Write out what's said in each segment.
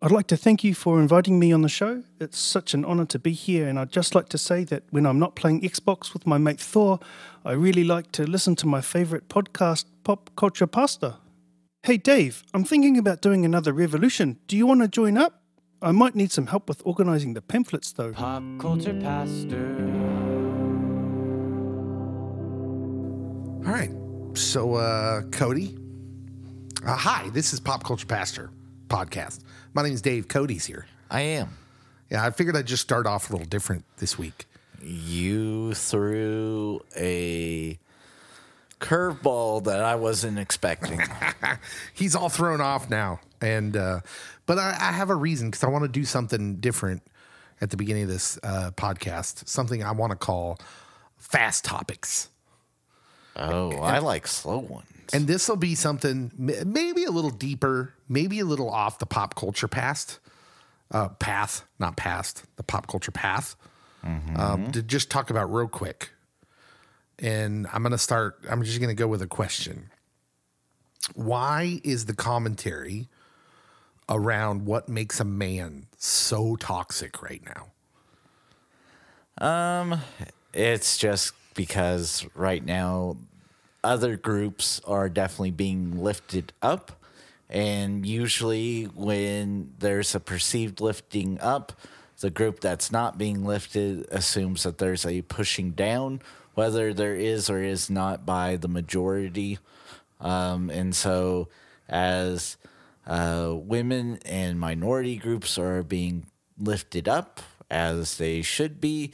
I'd like to thank you for inviting me on the show. It's such an honour to be here, and I'd just like to say that when I'm not playing Xbox with my mate Thor, I really like to listen to my favourite podcast, Pop Culture Pastor. Hey Dave, I'm thinking about doing another revolution. Do you want to join up? I might need some help with organising the pamphlets though. Pop Culture Pastor. All right. So, Cody. Hi, this is Pop Culture Pastor podcast. My name is Dave. Cody's here. I am. Yeah, I figured I'd just start off a little different this week. You threw a curveball that I wasn't expecting. He's all thrown off now. And but I have a reason because I want to do something different at the beginning of this podcast, something I want to call Fast Topics. Oh, I like slow ones. And this will be something maybe a little deeper, maybe a little off the pop culture path, the pop culture path, to just talk about real quick. And I'm just going to go with a question. Why is the commentary around what makes a man so toxic right now? It's just because right now other groups are definitely being lifted up. And usually when there's a perceived lifting up, the group that's not being lifted assumes that there's a pushing down, whether there is or is not by the majority. And so as women and minority groups are being lifted up, as they should be,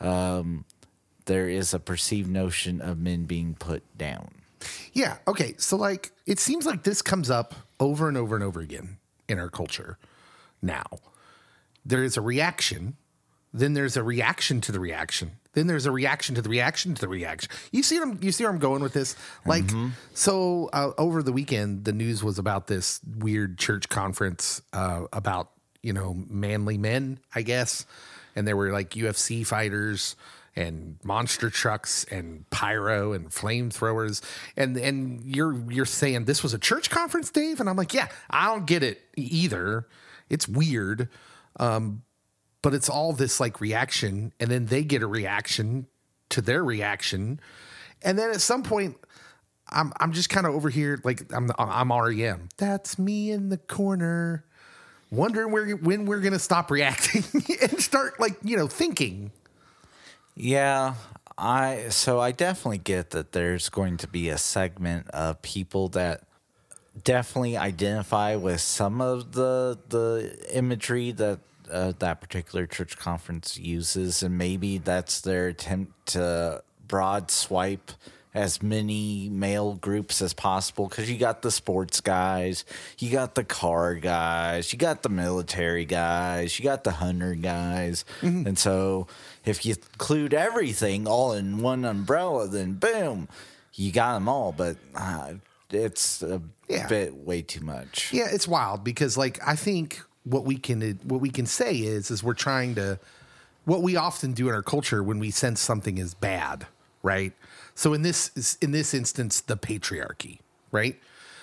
there is a perceived notion of men being put down. Yeah. Okay. So, like, it seems like this comes up over and over and over again in our culture now. There is a reaction. Then there's a reaction to the reaction. Then there's a reaction to the reaction to the reaction. You see where I'm going with this? Like, so over the weekend, the news was about this weird church conference about, manly men, I guess. And there were like UFC fighters and monster trucks and pyro and flamethrowers. And you're saying this was a church conference, Dave? And I'm like, yeah, I don't get it either. It's weird. But it's all this like reaction, and then they get a reaction to their reaction. And then at some point, I'm just kind of over here, like I'm REM. That's me in the corner, wondering when we're gonna stop reacting and start thinking. Yeah, I definitely get that there's going to be a segment of people that definitely identify with some of the imagery that that particular church conference uses, and maybe that's their attempt to broad swipe as many male groups as possible, because you got the sports guys, you got the car guys, you got the military guys, you got the hunter guys. And so if you include everything all in one umbrella, then boom, you got them all. But it's a bit way too much. Yeah, it's wild because I think what we can say is we're trying to, what we often do in our culture when we sense something is bad, right? So in this instance, the patriarchy, right?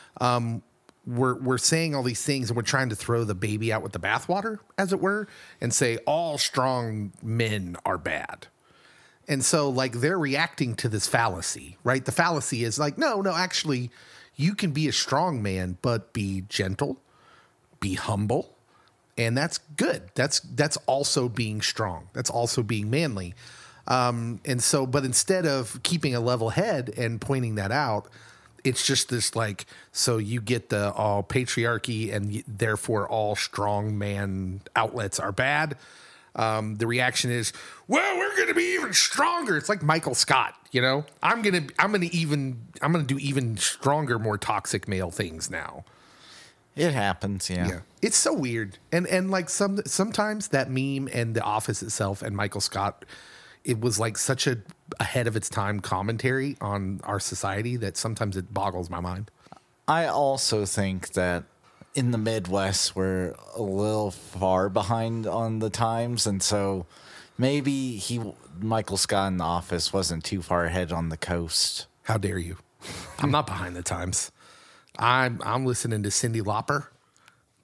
We're saying all these things and we're trying to throw the baby out with the bathwater, as it were, and say all strong men are bad. And so they're reacting to this fallacy, right? The fallacy is no, actually, you can be a strong man, but be gentle, be humble. And that's good. That's also being strong. That's also being manly. And so, but instead of keeping a level head and pointing that out, it's just this so you get the all patriarchy and therefore all strong man outlets are bad. The reaction is, well, we're going to be even stronger. It's like Michael Scott, I'm going to do even stronger, more toxic male things now. It happens, yeah. It's so weird. And sometimes that meme and The Office itself and Michael Scott, it was such a ahead of its time commentary on our society that sometimes it boggles my mind. I also think that in the Midwest, we're a little far behind on the times. And so maybe Michael Scott in The Office wasn't too far ahead on the coast. How dare you? I'm not behind the times. I'm listening to Cyndi Lauper.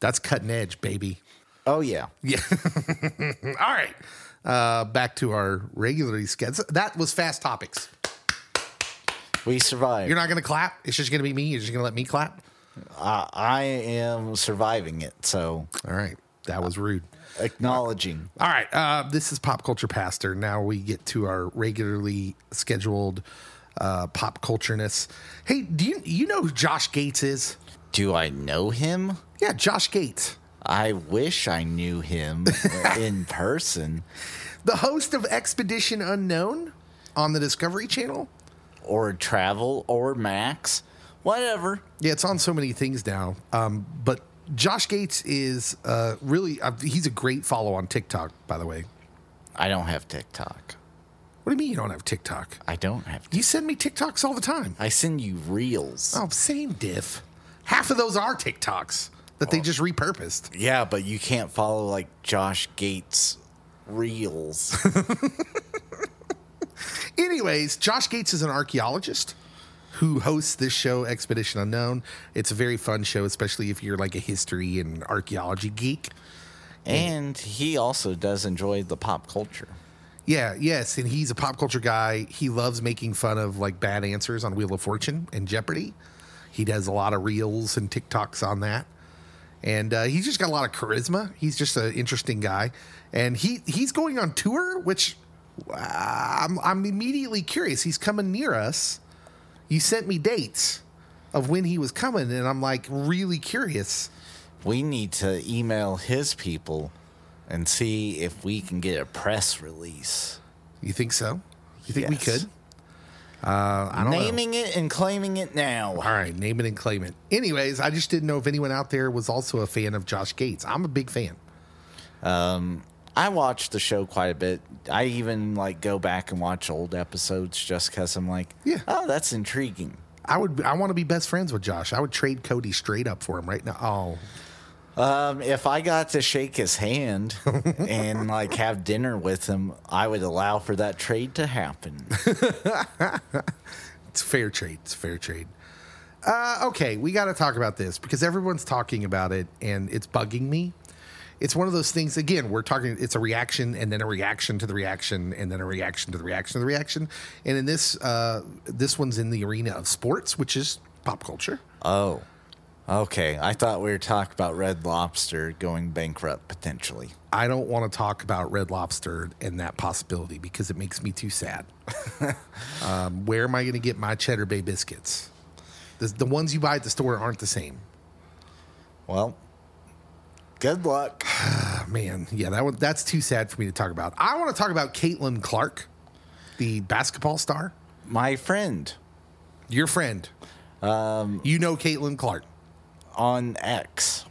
That's cutting edge, baby. Oh, yeah. Yeah. All right. Back to our regularly scheduled. That was Fast Topics. We survived. You're not going to clap? It's just going to be me? You're just going to let me clap? I am surviving it, so. All right. That was rude. Acknowledging. All right. This is Pop Culture Pastor. Now we get to our regularly scheduled pop cultureness. Hey, do you know who Josh Gates is? Do I know him? Yeah, Josh Gates. I wish I knew him in person. The host of Expedition Unknown on the Discovery Channel. Or Travel or Max. Whatever. Yeah, it's on so many things now. But Josh Gates is really, he's a great follow on TikTok, by the way. I don't have TikTok. What do you mean you don't have TikTok? I don't have TikTok. You send me TikToks all the time. I send you reels. Oh, same diff. Half of those are TikToks that they just repurposed. Yeah, but you can't follow like Josh Gates reels. Anyways, Josh Gates is an archaeologist who hosts this show, Expedition Unknown. It's a very fun show, especially if you're like a history and archaeology geek. And he also does enjoy the pop culture. Yeah, yes, and he's a pop culture guy. He loves making fun of like bad answers on Wheel of Fortune and Jeopardy. He does a lot of reels and TikToks on that. And he's just got a lot of charisma. He's just an interesting guy. And he's going on tour, which I'm immediately curious. He's coming near us. You sent me dates of when he was coming, and I'm like really curious. We need to email his people and see if we can get a press release. You think so? You think we Yes. could? I don't know. Naming it and claiming it now. All right, name it and claim it. Anyways, I just didn't know if anyone out there was also a fan of Josh Gates. I'm a big fan. I watch the show quite a bit. I even like go back and watch old episodes just because I'm like, Yeah. oh, that's intriguing. I want to be best friends with Josh. I would trade Cody straight up for him right now. Oh, If I got to shake his hand and like have dinner with him, I would allow for that trade to happen. it's fair trade. It's fair trade. Okay, we got to talk about this because everyone's talking about it and it's bugging me. It's one of those things, again, we're talking, it's a reaction and then a reaction to the reaction and then a reaction to the reaction to the reaction. And in this one's in the arena of sports, which is pop culture. Oh, okay. I thought we were talking about Red Lobster going bankrupt potentially. I don't want to talk about Red Lobster and that possibility because it makes me too sad. Where am I going to get my Cheddar Bay biscuits? The ones you buy at the store aren't the same. Well, good luck. Man, yeah, that's too sad for me to talk about. I want to talk about Caitlin Clark, the basketball star. My friend Your friend. You know Caitlin Clark. on X.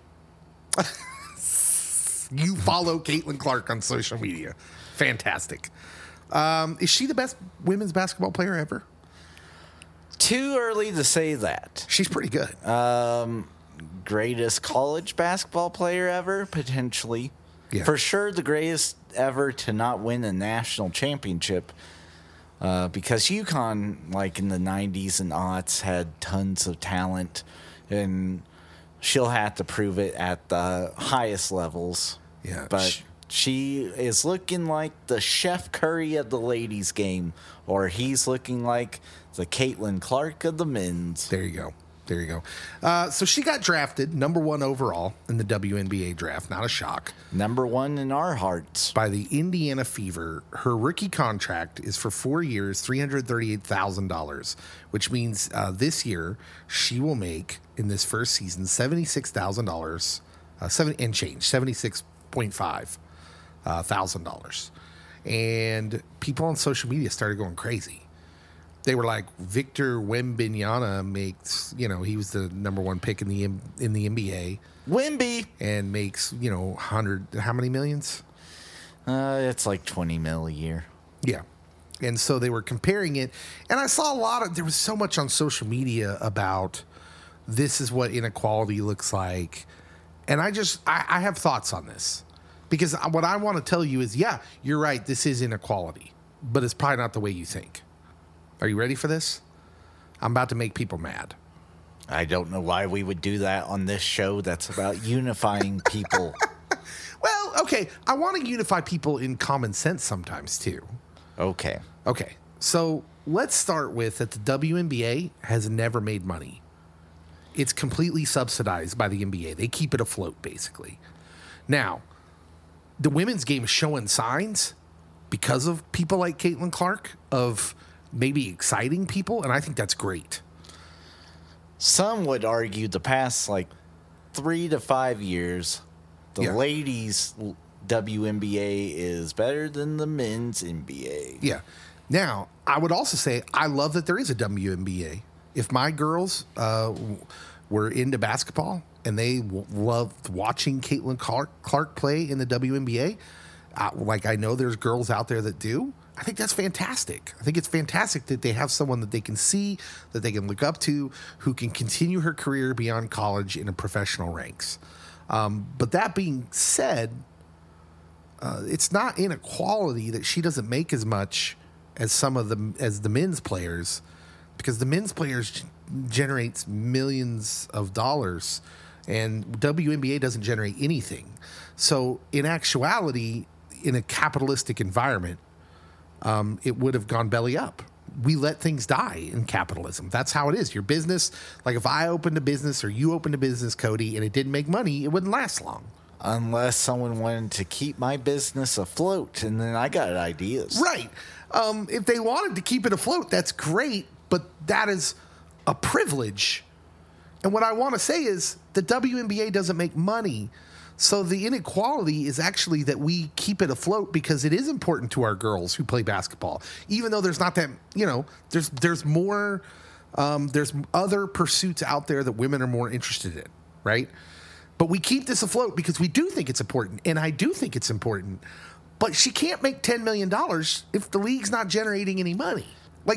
You follow Caitlin Clark on social media. Fantastic. Is she the best women's basketball player ever? Too early to say that. She's pretty good. Greatest college basketball player ever, potentially. Yeah. For sure, the greatest ever to not win a national championship. Because UConn, like in the 90s and aughts, had tons of talent, and she'll have to prove it at the highest levels. Yeah. But she is looking like the Chef Curry of the ladies' game, or he's looking like the Caitlin Clark of the men's. There you go. There you go. So she got drafted number 1 overall in the WNBA draft. Not a shock. Number 1 in our hearts. By the Indiana Fever. Her rookie contract is for 4 years, $338,000, which means this year she will make in this first season $76,000, $76.5 thousand. And people on social media started going crazy. They were like, Victor Wembanyama makes, he was the number 1 pick in the NBA Wimby. and makes, 100, how many millions? It's like 20 mil a year. Yeah. And so they were comparing it. And I saw there was so much on social media about this is what inequality looks like. And I have thoughts on this. Because what I want to tell you is, yeah, you're right, this is inequality. But it's probably not the way you think. Are you ready for this? I'm about to make people mad. I don't know why we would do that on this show that's about unifying people. Well, okay, I want to unify people in common sense sometimes too. Okay. Okay, so let's start with that the WNBA has never made money. It's completely subsidized by the NBA. They keep it afloat, basically. Now, the women's game is showing signs because of people like Caitlin Clark of maybe exciting people, and I think that's great. Some would argue the past 3 to 5 years, the ladies' WNBA is better than the men's NBA. Yeah. Now, I would also say I love that there is a WNBA. If my girls were into basketball and they loved watching Caitlin Clark play in the WNBA, I know there's girls out there that do, I think that's fantastic. I think it's fantastic that they have someone that they can see, that they can look up to, who can continue her career beyond college in a professional ranks. But that being said, it's not inequality that she doesn't make as much as the men's players, because the men's players generates millions of dollars and WNBA doesn't generate anything. So in actuality, in a capitalistic environment, it would have gone belly up. We let things die in capitalism. That's how it is. Your business, like if I opened a business or you opened a business, Cody, and it didn't make money, it wouldn't last long. Unless someone wanted to keep my business afloat, and then I got ideas. Right. If they wanted to keep it afloat, that's great, but that is a privilege. And what I want to say is the WNBA doesn't make money. So the inequality is actually that we keep it afloat because it is important to our girls who play basketball, even though there's not that, there's more, there's other pursuits out there that women are more interested in, right? But we keep this afloat because we do think it's important, and I do think it's important. But she can't make $10 million if the league's not generating any money.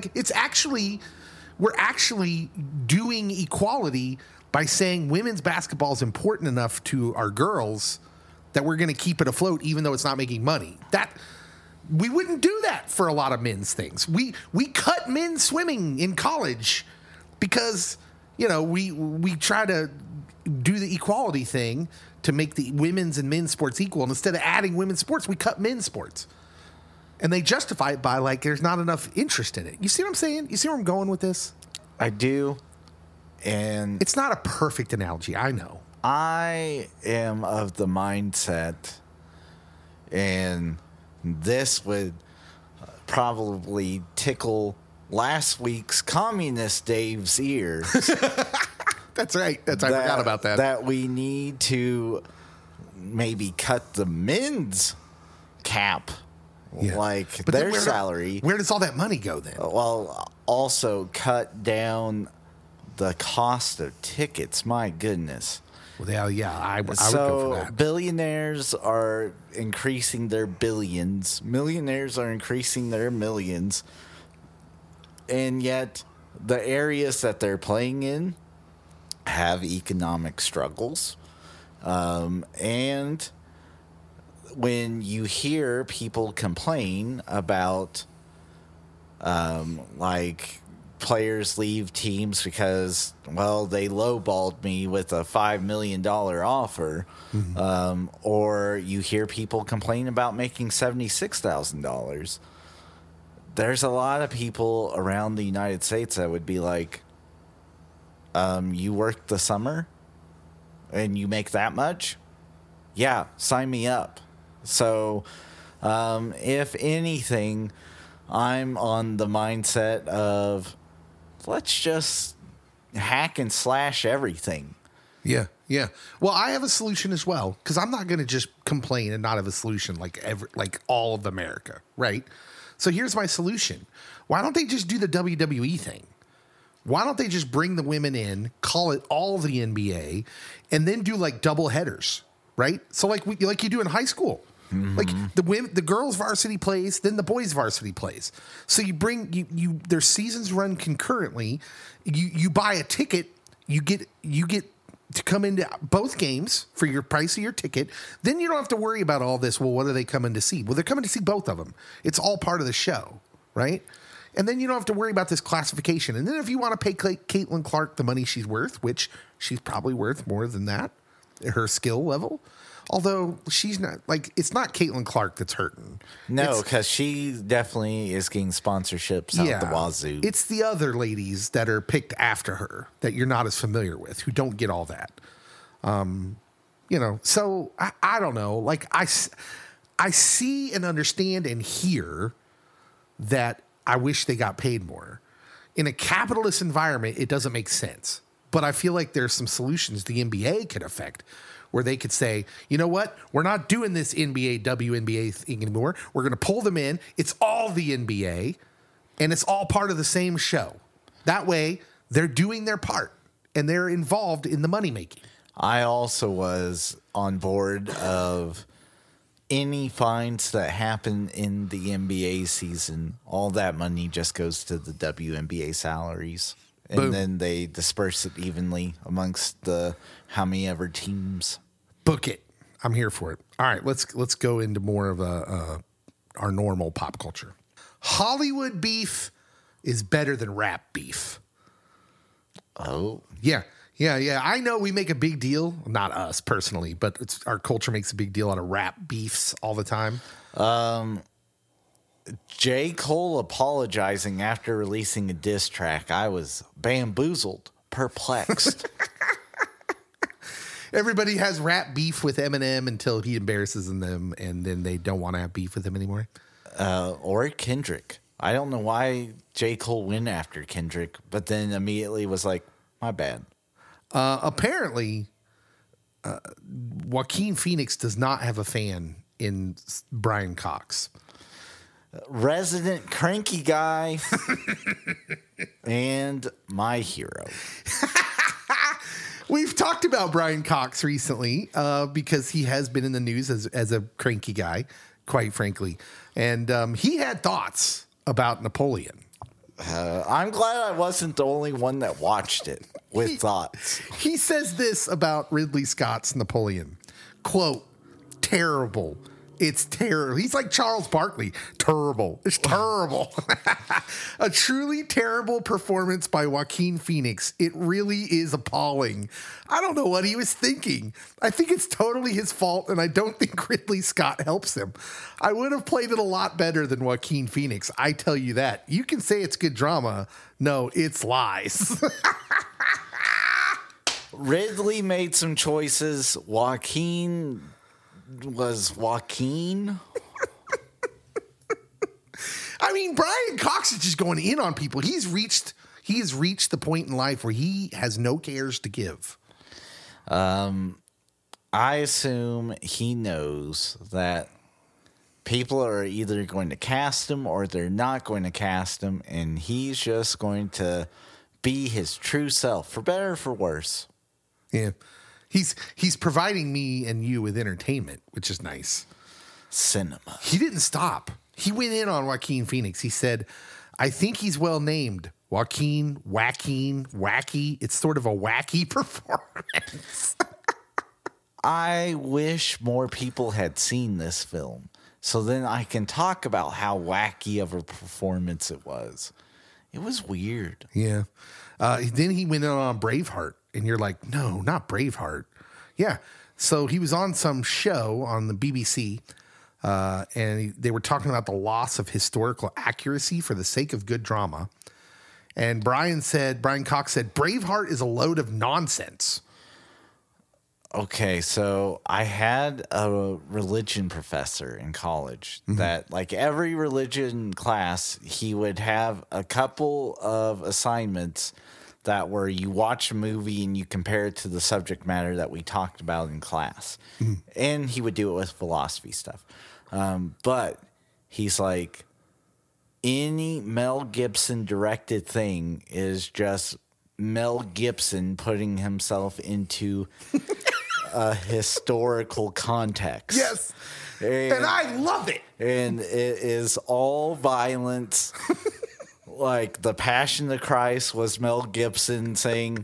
We're actually doing equality by saying women's basketball is important enough to our girls that we're going to keep it afloat even though it's not making money. That we wouldn't do that for a lot of men's things. We cut men's swimming in college because we try to do the equality thing to make the women's and men's sports equal, and instead of adding women's sports, we cut men's sports. And they justify it by there's not enough interest in it. You see what I'm saying? You see where I'm going with this? I do. And it's not a perfect analogy, I know. I am of the mindset, and this would probably tickle last week's communist Dave's ears. That's right. I forgot about that. That we need to maybe cut the men's cap, but their salary. Where does all that money go then? Well, also cut down the cost of tickets. My goodness. Well, I would go for that. Billionaires are increasing their billions. Millionaires are increasing their millions. And yet, the areas that they're playing in have economic struggles. And when you hear people complain about, players leave teams because, they lowballed me with a $5 million offer. Mm-hmm. Or you hear people complain about making $76,000. There's a lot of people around the United States that would be like, you work the summer and you make that much? Yeah, sign me up. So, if anything, I'm on the mindset of let's just hack and slash everything. Yeah. Well, I have a solution as well, because I'm not going to just complain and not have a solution like all of America, right? So here's my solution. Why don't they just do the WWE thing? Why don't they just bring the women in, call it all the NBA, and then do like double headers, right? So like you do in high school. Mm-hmm. Like the girls varsity plays, then the boys varsity plays. So you bring their seasons run concurrently. You buy a ticket, you get to come into both games for your price of your ticket. Then you don't have to worry about all this. Well, what are they coming to see? Well, they're coming to see both of them. It's all part of the show, right? And then you don't have to worry about this classification. And then if you want to pay Caitlin Clark the money she's worth, which she's probably worth more than that, her skill level. Although she's not, like, it's not Caitlin Clark that's hurting. No, because she definitely is getting sponsorships out the wazoo. It's the other ladies that are picked after her that you're not as familiar with, who don't get all that. So I don't know. Like, I see and understand and hear that I wish they got paid more. In a capitalist environment, it doesn't make sense. But I feel like there's some solutions the NBA could affect where they could say, you know what? We're not doing this NBA, WNBA thing anymore. We're going to pull them in. It's all the NBA, and it's all part of the same show. That way, they're doing their part, and they're involved in the money making. I also was on board of any fines that happen in the NBA season, all that money just goes to the WNBA salaries. And Boom. Then they disperse it evenly amongst the how many ever teams. Book it. I'm here for it. All right, let's go into more of our normal pop culture. Hollywood beef is better than rap beef. Oh. Yeah. I know we make a big deal, not us personally, but our culture makes a big deal out of rap beefs all the time. J. Cole apologizing after releasing a diss track. I was bamboozled, perplexed. Everybody has rap beef with Eminem until he embarrasses them, and then they don't want to have beef with him anymore. Or Kendrick. I don't know why J. Cole went after Kendrick, but then immediately was like, my bad. Apparently, Joaquin Phoenix does not have a fan in Brian Cox. Resident cranky guy and my hero. We've talked about Brian Cox recently because he has been in the news as a cranky guy, quite frankly. And he had thoughts about Napoleon. I'm glad I wasn't the only one that watched it with thoughts. He says this about Ridley Scott's Napoleon. Quote, terrible. It's terrible. He's like Charles Barkley. Terrible. It's terrible. A truly terrible performance by Joaquin Phoenix. It really is appalling. I don't know what he was thinking. I think it's totally his fault, and I don't think Ridley Scott helps him. I would have played it a lot better than Joaquin Phoenix. I tell you that. You can say it's good drama. No, it's lies. Ridley made some choices. Joaquin was Joaquin. I mean, Brian Cox is just going in on people. He has reached the point in life where he has no cares to give. I assume he knows that people are either going to cast him or they're not going to cast him, and he's just going to be his true self, for better or for worse. Yeah. He's providing me and you with entertainment, which is nice. Cinema. He didn't stop. He went in on Joaquin Phoenix. He said, I think he's well named. Joaquin, wacky. It's sort of a wacky performance. I wish more people had seen this film so then I can talk about how wacky of a performance it was. It was weird. Yeah. Then he went in on Braveheart. And you're like, no, not Braveheart. Yeah. So he was on some show on the BBC, and they were talking about the loss of historical accuracy for the sake of good drama. And Brian Cox said, Braveheart is a load of nonsense. Okay, so I had a religion professor in college that, like every religion class, he would have a couple of assignments that where you watch a movie and you compare it to the subject matter that we talked about in class. And he would do it with philosophy stuff. But he's like, any Mel Gibson directed thing is just Mel Gibson putting himself into a historical context. Yes. And I love it. And it is all violence. Like the Passion of Christ was Mel Gibson saying,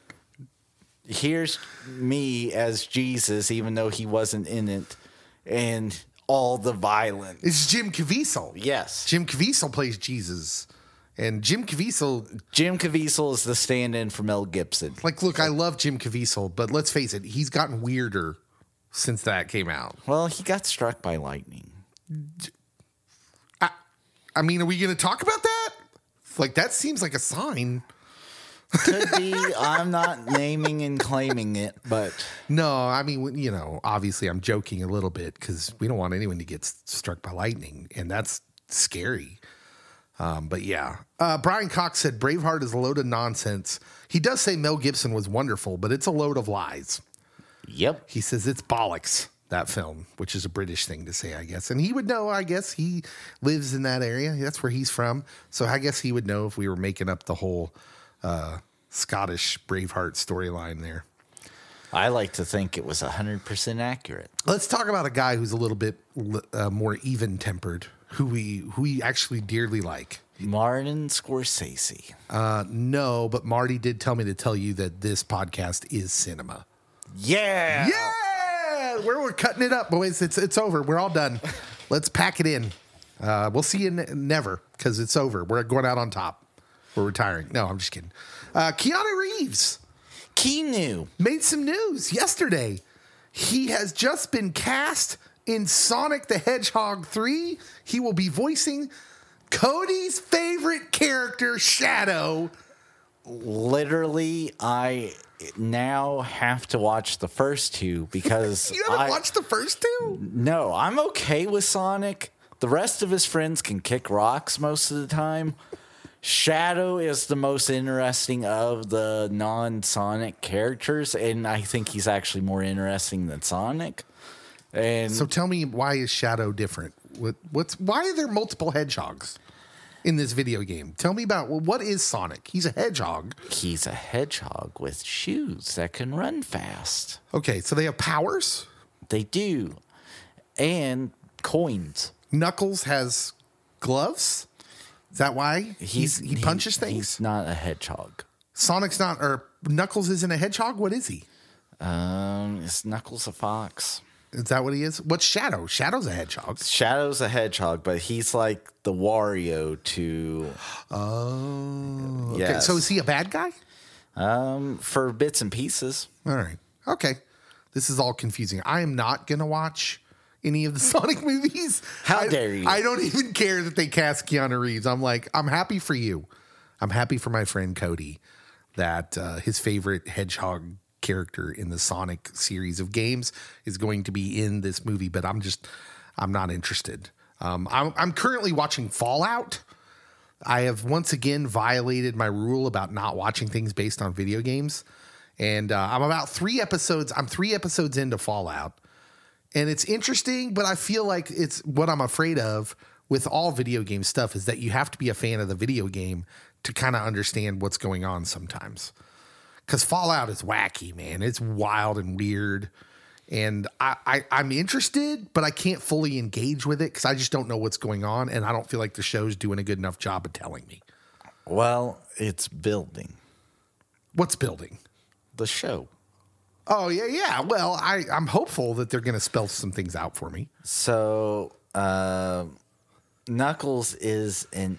here's me as Jesus, even though he wasn't in it, and all the violence. It's Jim Caviezel. Yes. Jim Caviezel plays Jesus And Jim Caviezel, Jim Caviezel is the stand-in for Mel Gibson. like, look, I love Jim Caviezel, but let's face it, he's gotten weirder since that came out. Well, he got struck by lightning. I mean, are we going to talk about that? Like, that seems like a sign. Could be. I'm not naming and claiming it, but No, I mean, you know, obviously I'm joking a little bit because we don't want anyone to get struck by lightning, and that's scary. But yeah, Brian Cox said Braveheart is a load of nonsense. He does say Mel Gibson was wonderful, but it's a load of lies. yep. He says it's bollocks, that film, which is a British thing to say, I guess. And he would know, I guess. He lives in that area. That's where he's from. So I guess he would know if we were making up the whole Scottish Braveheart storyline there. I like to think it was 100% accurate. Let's talk about a guy who's a little bit more even-tempered, who we actually dearly like. Martin Scorsese. No, but Marty did tell me to tell you that this podcast is cinema. Yeah. Yeah, we're cutting it up, boys. It's over. We're all done. Let's pack it in. We'll see you never because it's over. We're going out on top. We're retiring. No, I'm just kidding. Keanu Reeves Keanu. made some news yesterday. He has just been cast in Sonic the Hedgehog 3. He will be voicing Cody's favorite character, Shadow. Literally, I now have to watch the first two because You haven't watched the first two? No, I'm okay with Sonic. The rest of his friends can kick rocks most of the time. Shadow is the most interesting of the non-Sonic characters, and I think he's actually more interesting than Sonic. And So tell me, why is Shadow different? Why are there multiple hedgehogs in this video game? Tell me about, what is Sonic? He's a hedgehog. he's a hedgehog with shoes that can run fast. Okay, so they have powers. They do. And coins. Knuckles has gloves. Is that why he punches things? He's not a hedgehog. Sonic's not, or Knuckles isn't a hedgehog. What is he? Is Knuckles a fox? Is that what he is? What's Shadow? Shadow's a hedgehog. Shadow's a hedgehog, but he's like the Wario to Oh, okay. Yes. So is he a bad guy? for bits and pieces. All right. Okay. This is all confusing. I am not going to watch any of the Sonic movies. How dare you? I don't even care that they cast Keanu Reeves. I'm like, I'm happy for you. I'm happy for my friend Cody that his favorite hedgehog character in the Sonic series of games is going to be in this movie, but I'm not interested. I'm currently watching Fallout. I have once again violated my rule about not watching things based on video games. And I'm about 3 episodes. I'm 3 episodes into Fallout. And it's interesting, but I feel like it's what I'm afraid of with all video game stuff is that you have to be a fan of the video game to kind of understand what's going on sometimes. Because Fallout is wacky, man. It's wild and weird. And I'm interested, but I can't fully engage with it because I just don't know what's going on. And I don't feel like the show's doing a good enough job of telling me. Well, it's building What's building? the show. Oh, yeah. Well, I'm hopeful that they're going to spell some things out for me. So Knuckles is an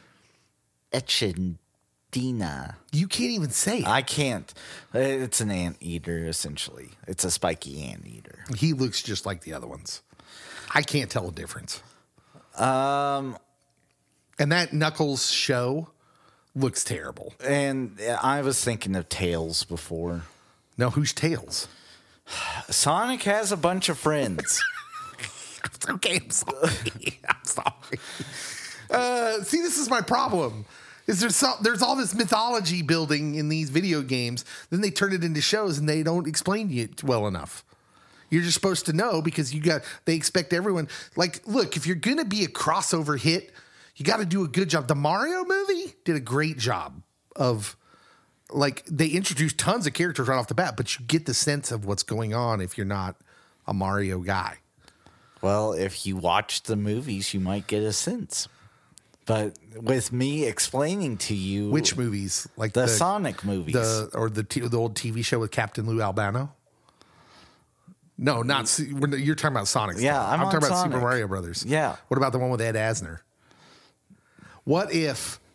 Echidna. You can't even say it. I can't. It's an anteater, essentially. It's a spiky anteater. He looks just like the other ones. I can't tell a difference. And that Knuckles show looks terrible. And I was thinking of Tails before. No, who's Tails? Sonic has a bunch of friends. Okay, I'm sorry. I'm sorry. See, this is my problem. Is there's all this mythology building in these video games, then they turn it into shows and they don't explain it well enough. You're just supposed to know because they expect everyone. Like, look, if you're gonna be a crossover hit, you got to do a good job. The Mario movie did a great job of, like, they introduced tons of characters right off the bat, but you get the sense of what's going on if you're not a Mario guy. Well, if you watch the movies, you might get a sense. But with me explaining to you Which movies? Like the Sonic movies, the old TV show with Captain Lou Albano? No, not you're talking about Sonic. Yeah, I'm talking about Sonic. Super Mario Brothers. Yeah. What about the one with Ed Asner? What if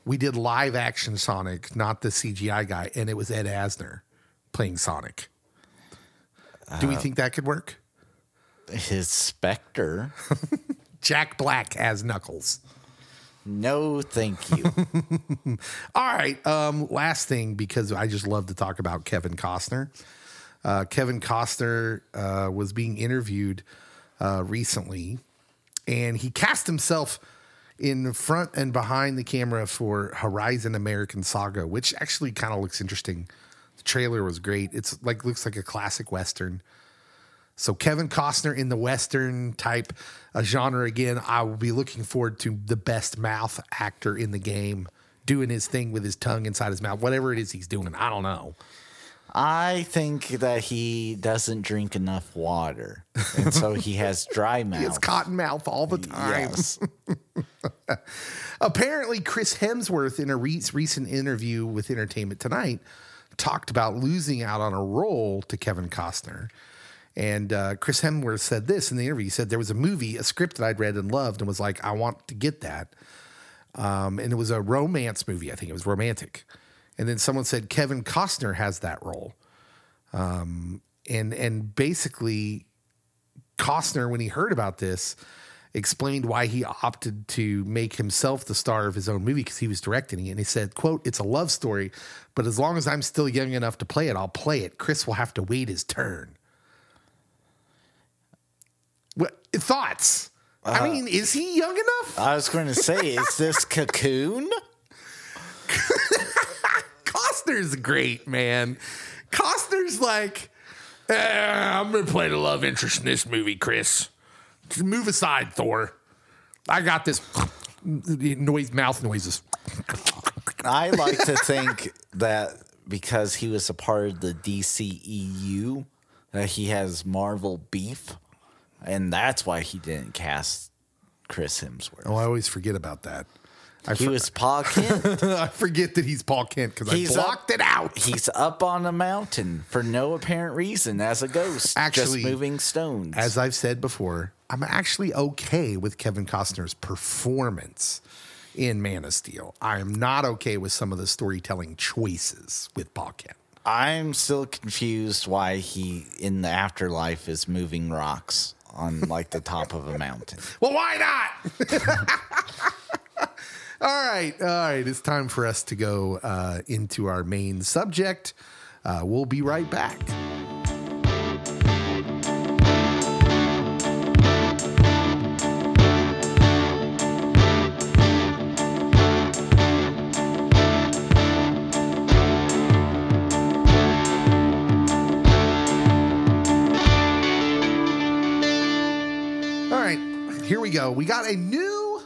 we did live action Sonic, not the CGI guy, and it was Ed Asner playing Sonic. Do we think that could work? His Spectre. Jack Black as Knuckles. No, thank you. All right. Last thing, because I just love to talk about Kevin Costner. Kevin Costner was being interviewed recently, and he cast himself in front and behind the camera for Horizon American Saga, which actually kind of looks interesting. The trailer was great. It's like looks like a classic Western. So Kevin Costner in the Western type genre again. I will be looking forward to the best mouth actor in the game doing his thing with his tongue inside his mouth, whatever it is he's doing. I don't know. I think that he doesn't drink enough water, and so he has dry mouth. He has cotton mouth all the time. Yes. Apparently, Chris Hemsworth, in a recent interview with Entertainment Tonight, talked about losing out on a role to Kevin Costner. And Chris Hemsworth said this in the interview. He said, there was a movie, a script that I'd read and loved and was like, I want to get that. And it was a romance movie. I think it was romantic. And then someone said, Kevin Costner has that role. And basically, Costner, when he heard about this, explained why he opted to make himself the star of his own movie because he was directing it. And he said, quote, it's a love story, but as long as I'm still young enough to play it, I'll play it. Chris will have to wait his turn. What thoughts? I mean, is he young enough? I was going to say, is this Cocoon? Costner's great, man. Costner's like, I'm going to play the love interest in this movie, Chris. Just move aside, Thor. I got this mouth noises. I like to think that because he was a part of the DCEU, that he has Marvel beef. And that's why he didn't cast Chris Hemsworth. Oh, I always forget about that. He was Paul Kent. I forget that he's Paul Kent because I blocked it out. He's up on a mountain for no apparent reason as a ghost, Actually, just moving stones. As I've said before, I'm actually okay with Kevin Costner's performance in Man of Steel. I am not okay with some of the storytelling choices with Paul Kent. I'm still confused why he, in the afterlife, is moving rocks on like the top of a mountain. Well, why not? All right. It's time for us to go into our main subject. We'll be right back. Here we go. We got a new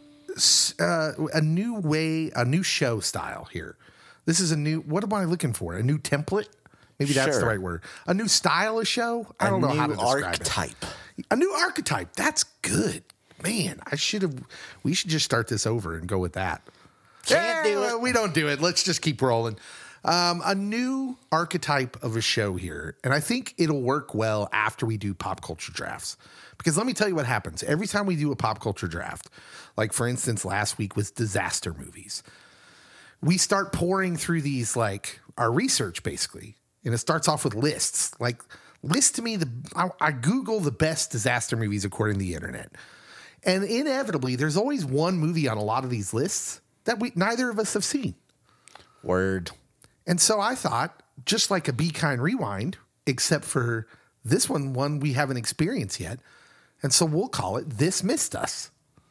show style here. This is a new, what am I looking for? A new template? Maybe that's the right word. A new style of show? I don't know how to describe archetype. It. A new archetype. That's good. Man, we should just start this over and go with that. Can't do it. We don't do it. Let's just keep rolling. A new archetype of a show here. And I think it'll work well after we do pop culture drafts. Because let me tell you what happens. Every time we do a pop culture draft, like for instance, last week was disaster movies, we start pouring through these, like our research basically. And it starts off with lists. Like list to me, I Google the best disaster movies according to the internet. And inevitably, there's always one movie on a lot of these lists that neither of us have seen. Word. And so I thought, just like a Be Kind Rewind, except for this one we haven't experienced yet. And so we'll call it This Missed Us.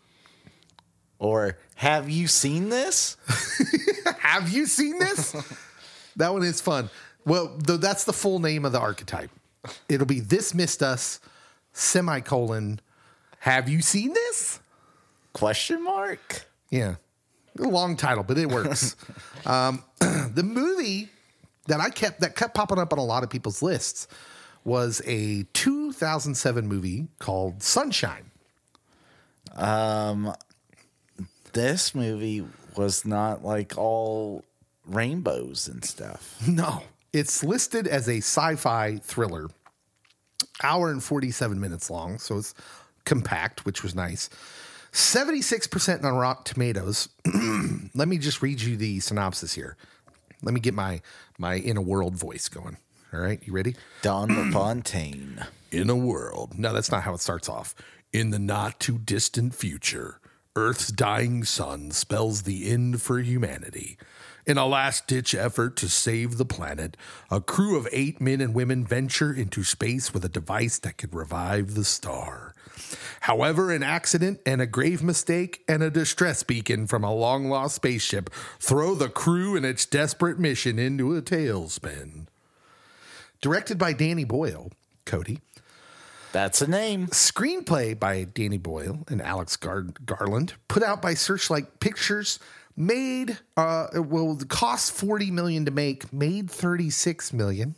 Or Have You Seen This? Have you seen this? That one is fun. Well, that's the full name of the archetype. It'll be This Missed Us, semicolon, Have You Seen This? Question mark? Yeah. A long title, but it works. The movie that kept popping up on a lot of people's lists was a 2007 movie called Sunshine. This movie was not like all rainbows and stuff. No, it's listed as a sci-fi thriller, hour and 47 minutes long. So it's compact, which was nice. 76% on Rotten Tomatoes. Let me just read you the synopsis here. Let me get my In a World voice going. All right, you ready? Don LaFontaine. In a world. No, that's not how it starts off. In the not too distant future, Earth's dying sun spells the end for humanity. In a last-ditch effort to save the planet, a crew of 8 men and women venture into space with a device that could revive the star. However, an accident and a grave mistake and a distress beacon from a long-lost spaceship throw the crew and its desperate mission into a tailspin. Directed by Danny Boyle, Cody. That's a name. Screenplay by Danny Boyle and Alex Garland. Put out by Searchlight Pictures. Made, it cost $40 million to make. Made $36 million.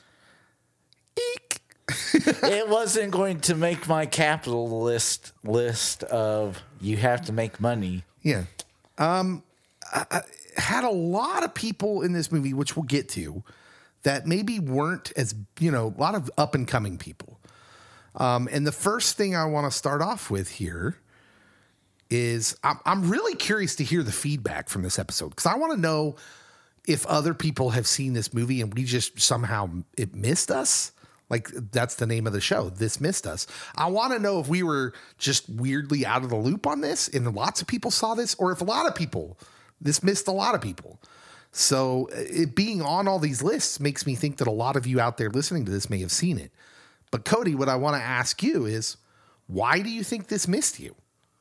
Eek. It wasn't going to make my capital list of you have to make money. Yeah. I had a lot of people in this movie, which we'll get to, that maybe weren't as, a lot of up and coming people. And the first thing I want to start off with here is I'm really curious to hear the feedback from this episode, because I want to know if other people have seen this movie and we just somehow it missed us. Like, that's the name of the show. This missed us. I want to know if we were just weirdly out of the loop on this and lots of people saw this, or if a lot of people, this missed a lot of people. So it being on all these lists makes me think that a lot of you out there listening to this may have seen it. But Cody, what I want to ask you is, why do you think this missed you?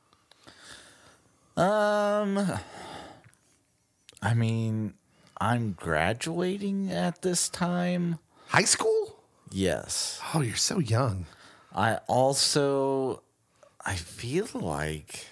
I mean, I'm graduating at this time. High school? Yes. Oh, you're so young. I feel like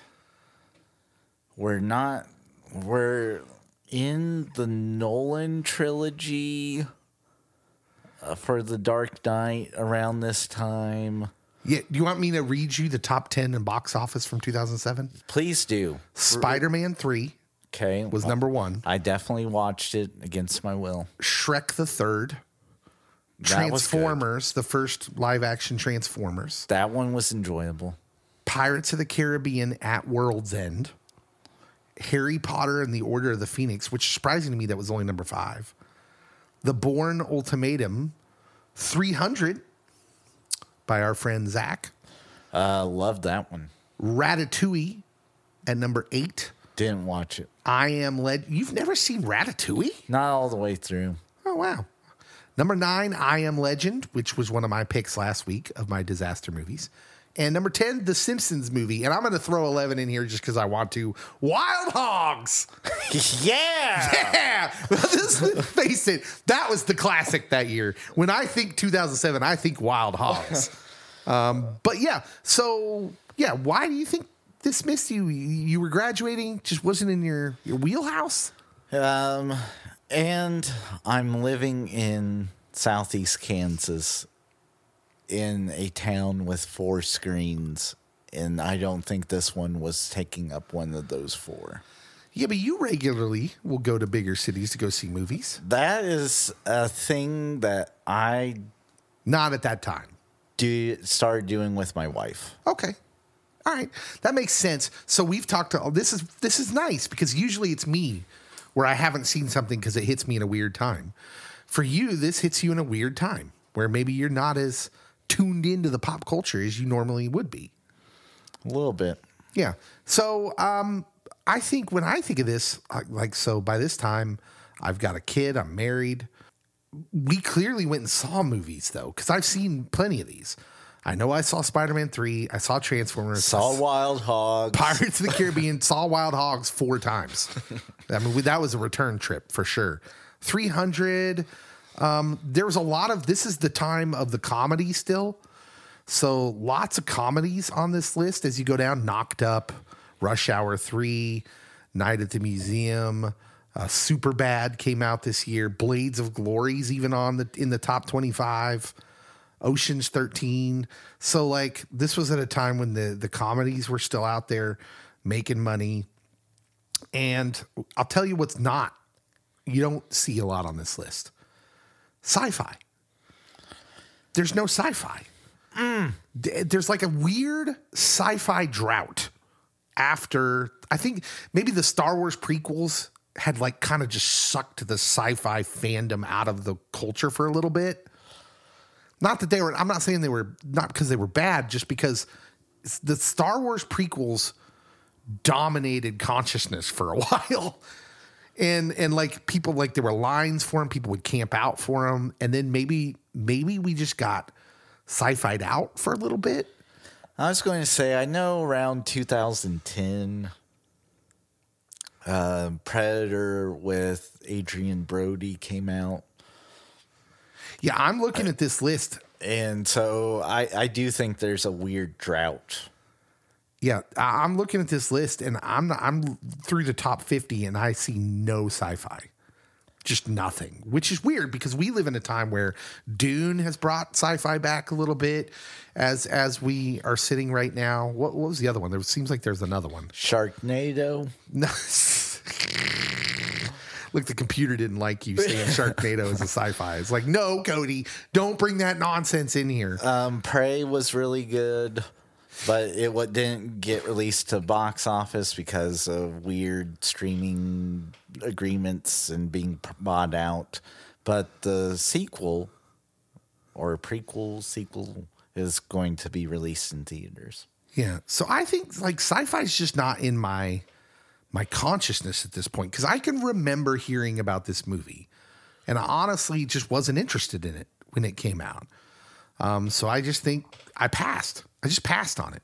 we're in the Nolan trilogy for The Dark Knight around this time. Yeah, do you want me to read you the top 10 in box office from 2007? Please do. Spider-Man 3 was number 1. I definitely watched it against my will. Shrek the Third. Transformers, the first live-action Transformers. That one was enjoyable. Pirates of the Caribbean at World's End. Harry Potter and the Order of the Phoenix, which is surprising to me that was only number 5. The Bourne Ultimatum. 300 by our friend Zach. Loved that one. Ratatouille at number 8. Didn't watch it. I Am Legend. You've never seen Ratatouille? Not all the way through. Oh, wow. Number 9, I Am Legend, which was one of my picks last week of my disaster movies. And number 10, The Simpsons movie. And I'm going to throw 11 in here just because I want to. Wild Hogs! Yeah! Yeah! Face it, that was the classic that year. When I think 2007, I think Wild Hogs. But yeah, so yeah, why do you think this missed you? You were graduating, just wasn't in your wheelhouse? And I'm living in Southeast Kansas in a town with 4 screens, and I don't think this one was taking up one of those 4. Yeah, but you regularly will go to bigger cities to go see movies. That is a thing that I Not at that time. started doing with my wife. Okay. All right. That makes sense. So we've talked to this is nice, because usually it's me where I haven't seen something because it hits me in a weird time. For you, this hits you in a weird time where maybe you're not as tuned into the pop culture as you normally would be. A little bit. Yeah. So I think when I think of this, so by this time, I've got a kid, I'm married. We clearly went and saw movies, though, because I've seen plenty of these. I know I saw Spider-Man 3. I saw Transformers. Saw Wild Hogs. Pirates of the Caribbean. Saw Wild Hogs 4 times. I mean, that was a return trip for sure. 300. There was a lot of, this is the time of the comedy still. So lots of comedies on this list as you go down. Knocked Up, Rush Hour 3, Night at the Museum, Superbad came out this year. Blades of Glory's even in the top 25. Ocean's 13. So like this was at a time when the comedies were still out there making money. And I'll tell you what's not. You don't see a lot on this list. Sci-fi. There's no sci-fi. There's like a weird sci-fi drought after, I think maybe the Star Wars prequels had like kind of just sucked the sci-fi fandom out of the culture for a little bit. Not that they were, I'm not saying they were, not because they were bad, just because the Star Wars prequels dominated consciousness for a while. And like people, like there were lines for them, people would camp out for them. And then maybe we just got sci-fi'd out for a little bit. I was going to say, I know around 2010, Predator with Adrian Brody came out. Yeah, I'm looking at this list. And so I do think there's a weird drought. Yeah, I'm looking at this list, and I'm through the top 50, and I see no sci-fi, just nothing, which is weird because we live in a time where Dune has brought sci-fi back a little bit, as we are sitting right now. What was the other one? There seems like there's another one. Sharknado. No. Look, the computer didn't like you saying Sharknado is a sci-fi. It's like, no, Cody, don't bring that nonsense in here. Prey was really good. But it didn't get released to box office because of weird streaming agreements and being bought out. But the sequel or sequel is going to be released in theaters. Yeah. So I think like sci-fi is just not in my consciousness at this point, because I can remember hearing about this movie and I honestly just wasn't interested in it when it came out. So I just think I just passed on it.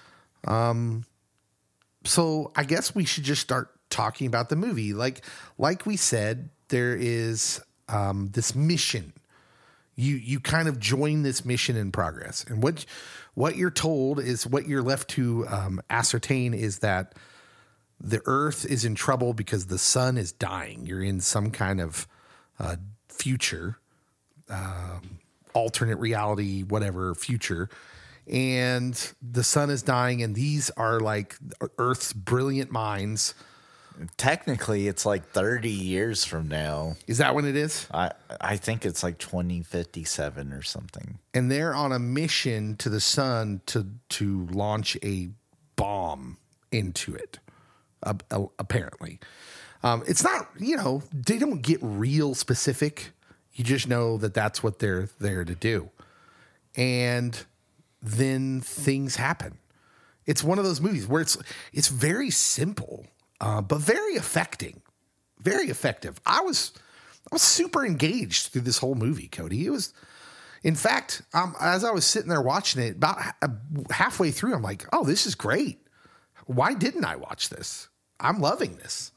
So I guess we should just start talking about the movie. Like we said, there is this mission. You kind of join this mission in progress, and what you're told is what you're left to ascertain is that the Earth is in trouble because the sun is dying. You're in some kind of future. Alternate reality, whatever future, and the sun is dying, and these are like Earth's brilliant minds. Technically, it's like 30 years from now. Is that when it is? I think it's like 2057 or something. And they're on a mission to the sun to launch a bomb into it. Apparently, it's not. They don't get real specific. You just know that that's what they're there to do. And then things happen. It's one of those movies where it's very simple, but very affecting, very effective. I was super engaged through this whole movie, Cody. It was, in fact, as I was sitting there watching it, about halfway through, I'm like, oh, this is great. Why didn't I watch this? I'm loving this.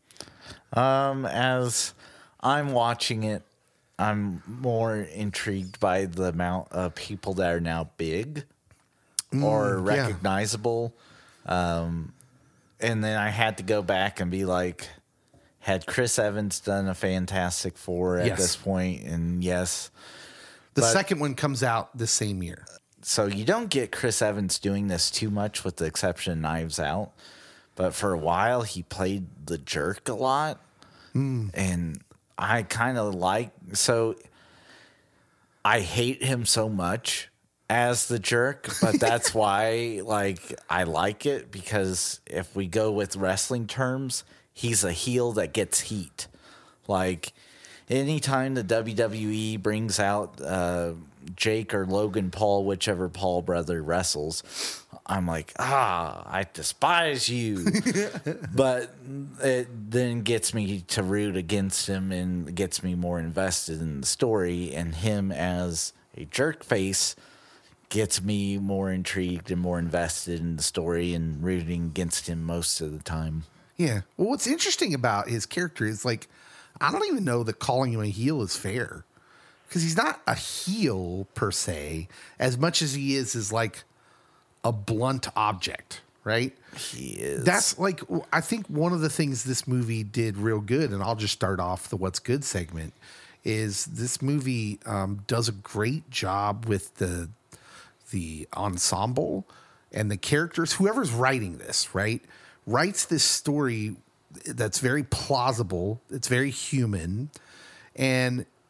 As I'm watching it, I'm more intrigued by the amount of people that are now big or recognizable. Yeah. And then I had to go back and be like, had Chris Evans done a Fantastic Four at this point? And yes. The second one comes out the same year. So you don't get Chris Evans doing this too much with the exception of Knives Out. But for a while, he played the jerk a lot. And I kind of so I hate him so much as the jerk, but that's why I like it, because if we go with wrestling terms, he's a heel that gets heat. Like anytime the WWE brings out Jake or Logan Paul, whichever Paul brother wrestles, I'm like, I despise you. But it then gets me to root against him and gets me more invested in the story. And him as a jerk face gets me more intrigued and more invested in the story and rooting against him most of the time. Yeah. Well, what's interesting about his character is I don't even know that calling him a heel is fair, because he's not a heel per se as much as he is like a blunt object, right? He is. That's I think one of the things this movie did real good, and I'll just start off the What's Good segment, is this movie does a great job with the ensemble and the characters. Whoever's writing this, right, writes this story that's very plausible. It's very human, and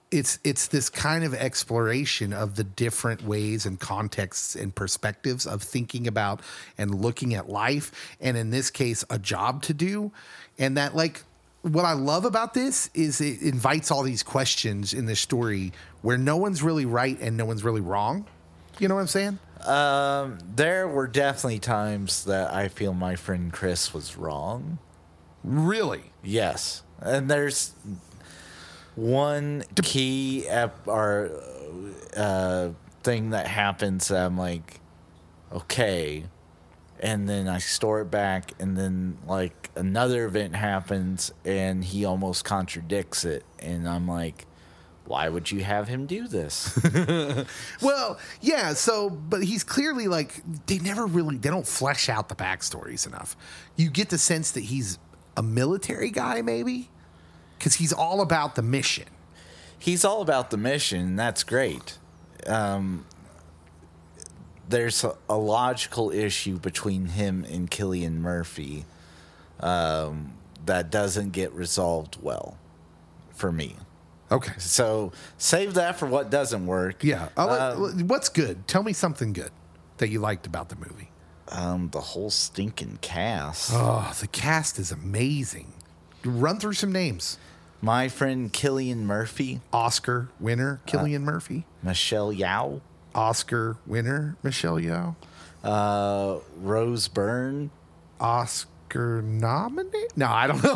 it's this kind of exploration of the different ways and contexts and perspectives of thinking about and looking at life, and in this case, a job to do. And that, like, what I love about this is it invites all these questions in this story where no one's really right and no one's really wrong. You know what I'm saying? There were definitely times that I feel my friend Chris was wrong. Really? Yes. And there's one key thing that happens that I'm like, okay. And then I store it back, and then like another event happens and he almost contradicts it. And I'm like, why would you have him do this? Well, yeah. So, but he's clearly like, they don't flesh out the backstories enough. You get the sense that he's a military guy, maybe, because he's all about the mission. He's all about the mission, and that's great. There's a logical issue between him and Cillian Murphy that doesn't get resolved well for me. Okay. So save that for what doesn't work. Yeah. What's good? Tell me something good that you liked about the movie. The whole stinking cast. Oh, the cast is amazing. Run through some names. My friend Cillian Murphy. Oscar winner, Cillian Murphy. Michelle Yeoh. Oscar winner, Michelle Yeoh. Rose Byrne. Oscar nominated? No, I don't know.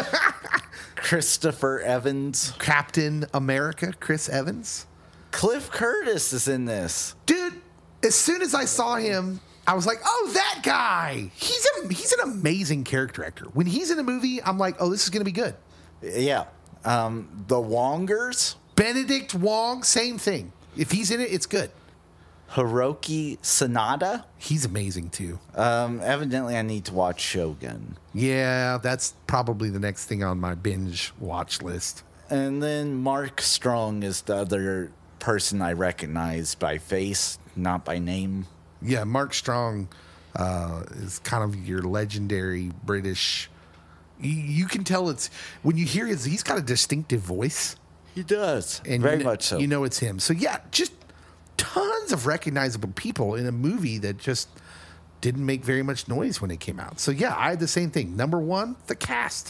Christopher Evans. Captain America, Chris Evans. Cliff Curtis is in this. Dude, as soon as I saw him, I was like, oh, that guy. He's an amazing character actor. When he's in a movie, I'm like, oh, this is going to be good. Yeah. The Wongers. Benedict Wong, same thing. If he's in it, it's good. Hiroki Sanada. He's amazing, too. Evidently, I need to watch Shogun. Yeah, that's probably the next thing on my binge watch list. And then Mark Strong is the other person I recognize by face, not by name. Yeah, Mark Strong is kind of your legendary British. You can tell it's when you hear he's got a distinctive voice. He does, And very much so. You know it's him. So yeah, just tons of recognizable people in a movie that just didn't make very much noise when it came out. So yeah, I had the same thing. Number one, the cast.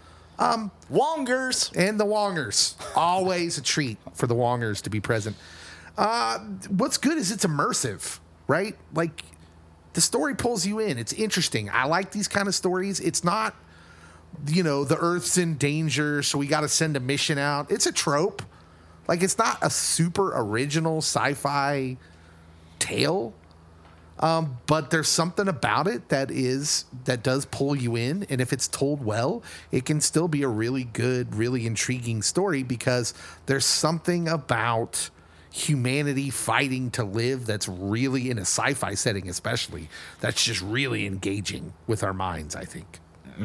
Wongers. And the Wongers. Always a treat for the Wongers to be present. What's good is it's immersive, right? Like, the story pulls you in. It's interesting. I like these kind of stories. It's not, the Earth's in danger, so we got to send a mission out. It's a trope. Like, it's not a super original sci-fi tale. But there's something about it that does pull you in. And if it's told well, it can still be a really good, really intriguing story because there's something about humanity fighting to live that's really, in a sci-fi setting especially, that's just really engaging with our minds, I think.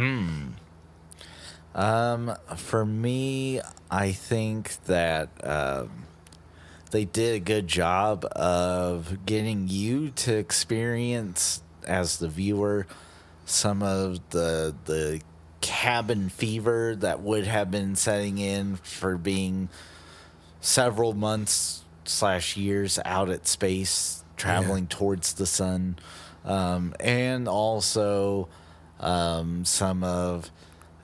For me, I think that they did a good job of getting you to experience, as the viewer, some of the cabin fever that would have been setting in for being several months / years out at space, traveling towards the sun, and also some of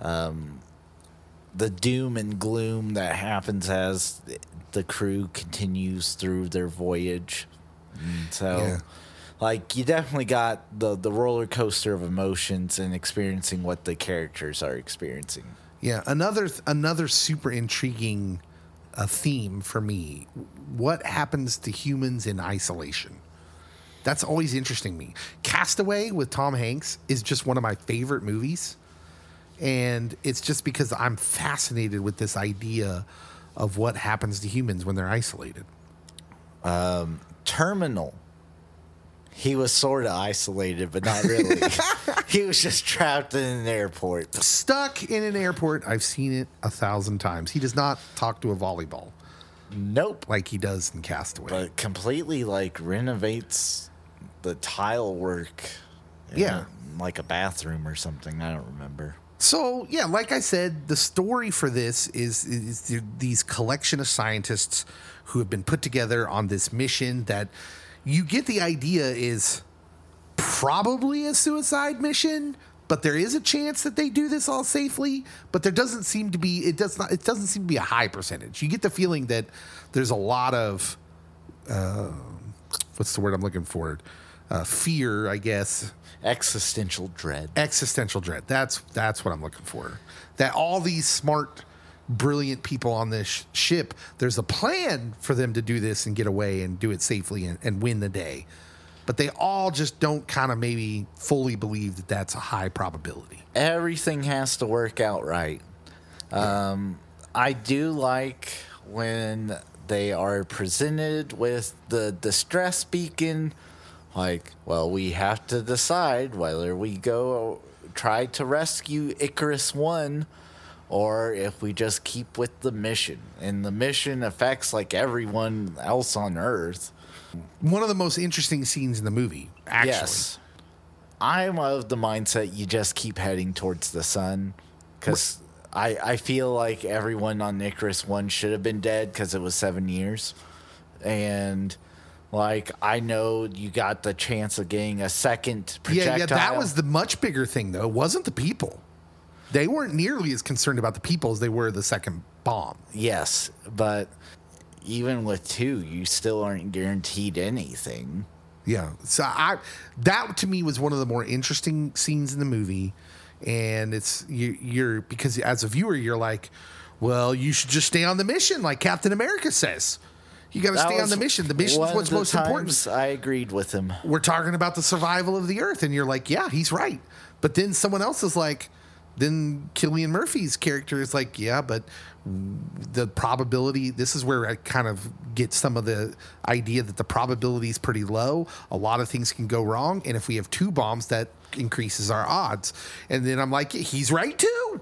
the doom and gloom that happens as the crew continues through their voyage. And so, you definitely got the roller coaster of emotions and experiencing what the characters are experiencing. Yeah, another super intriguing theme for me. What happens to humans in isolation? That's always interesting me. Castaway with Tom Hanks is just one of my favorite movies. And it's just because I'm fascinated with this idea of what happens to humans when they're isolated. Terminal. He was sort of isolated, but not really. He was just trapped in an airport. Stuck in an airport. I've seen it 1,000 times. He does not talk to a volleyball. Nope. Like he does in Castaway. But completely renovates the tile work. Yeah. Like a bathroom or something. I don't remember. So, yeah, like I said, the story for this is these collection of scientists who have been put together on this mission that you get the idea is probably a suicide mission, but there is a chance that they do this all safely, but there doesn't seem to be, it doesn't seem to be a high percentage. You get the feeling that there's a lot of, what's the word I'm looking for? Fear, I guess. Existential dread. Existential dread. That's what I'm looking for. That all these smart, brilliant people on this ship, there's a plan for them to do this and get away and do it safely and win the day. But they all just don't kind of maybe fully believe that that's a high probability. Everything has to work out right. I do like when they are presented with the distress beacon. Like, well, we have to decide whether we go try to rescue Icarus 1 or if we just keep with the mission. And the mission affects like everyone else on Earth. One of the most interesting scenes in the movie, actually. Yes. I'm of the mindset you just keep heading towards the sun because I feel like everyone on Icarus 1 should have been dead because it was 7 years. And... like, I know you got the chance of getting a second projectile. Yeah, that was the much bigger thing, though. It wasn't the people. They weren't nearly as concerned about the people as they were the second bomb. Yes, but even with 2, you still aren't guaranteed anything. Yeah. So that to me was one of the more interesting scenes in the movie. And it's you're because as a viewer, you're like, well, you should just stay on the mission like Captain America says. You got to stay on the mission. The mission's what's most important. I agreed with him. We're talking about the survival of the Earth, and you're like, yeah, he's right. But then someone else is like, then Cillian Murphy's character is like, yeah, but the probability, this is where I kind of get some of the idea that the probability is pretty low. A lot of things can go wrong. And if we have 2 bombs, that increases our odds. And then I'm like, he's right too.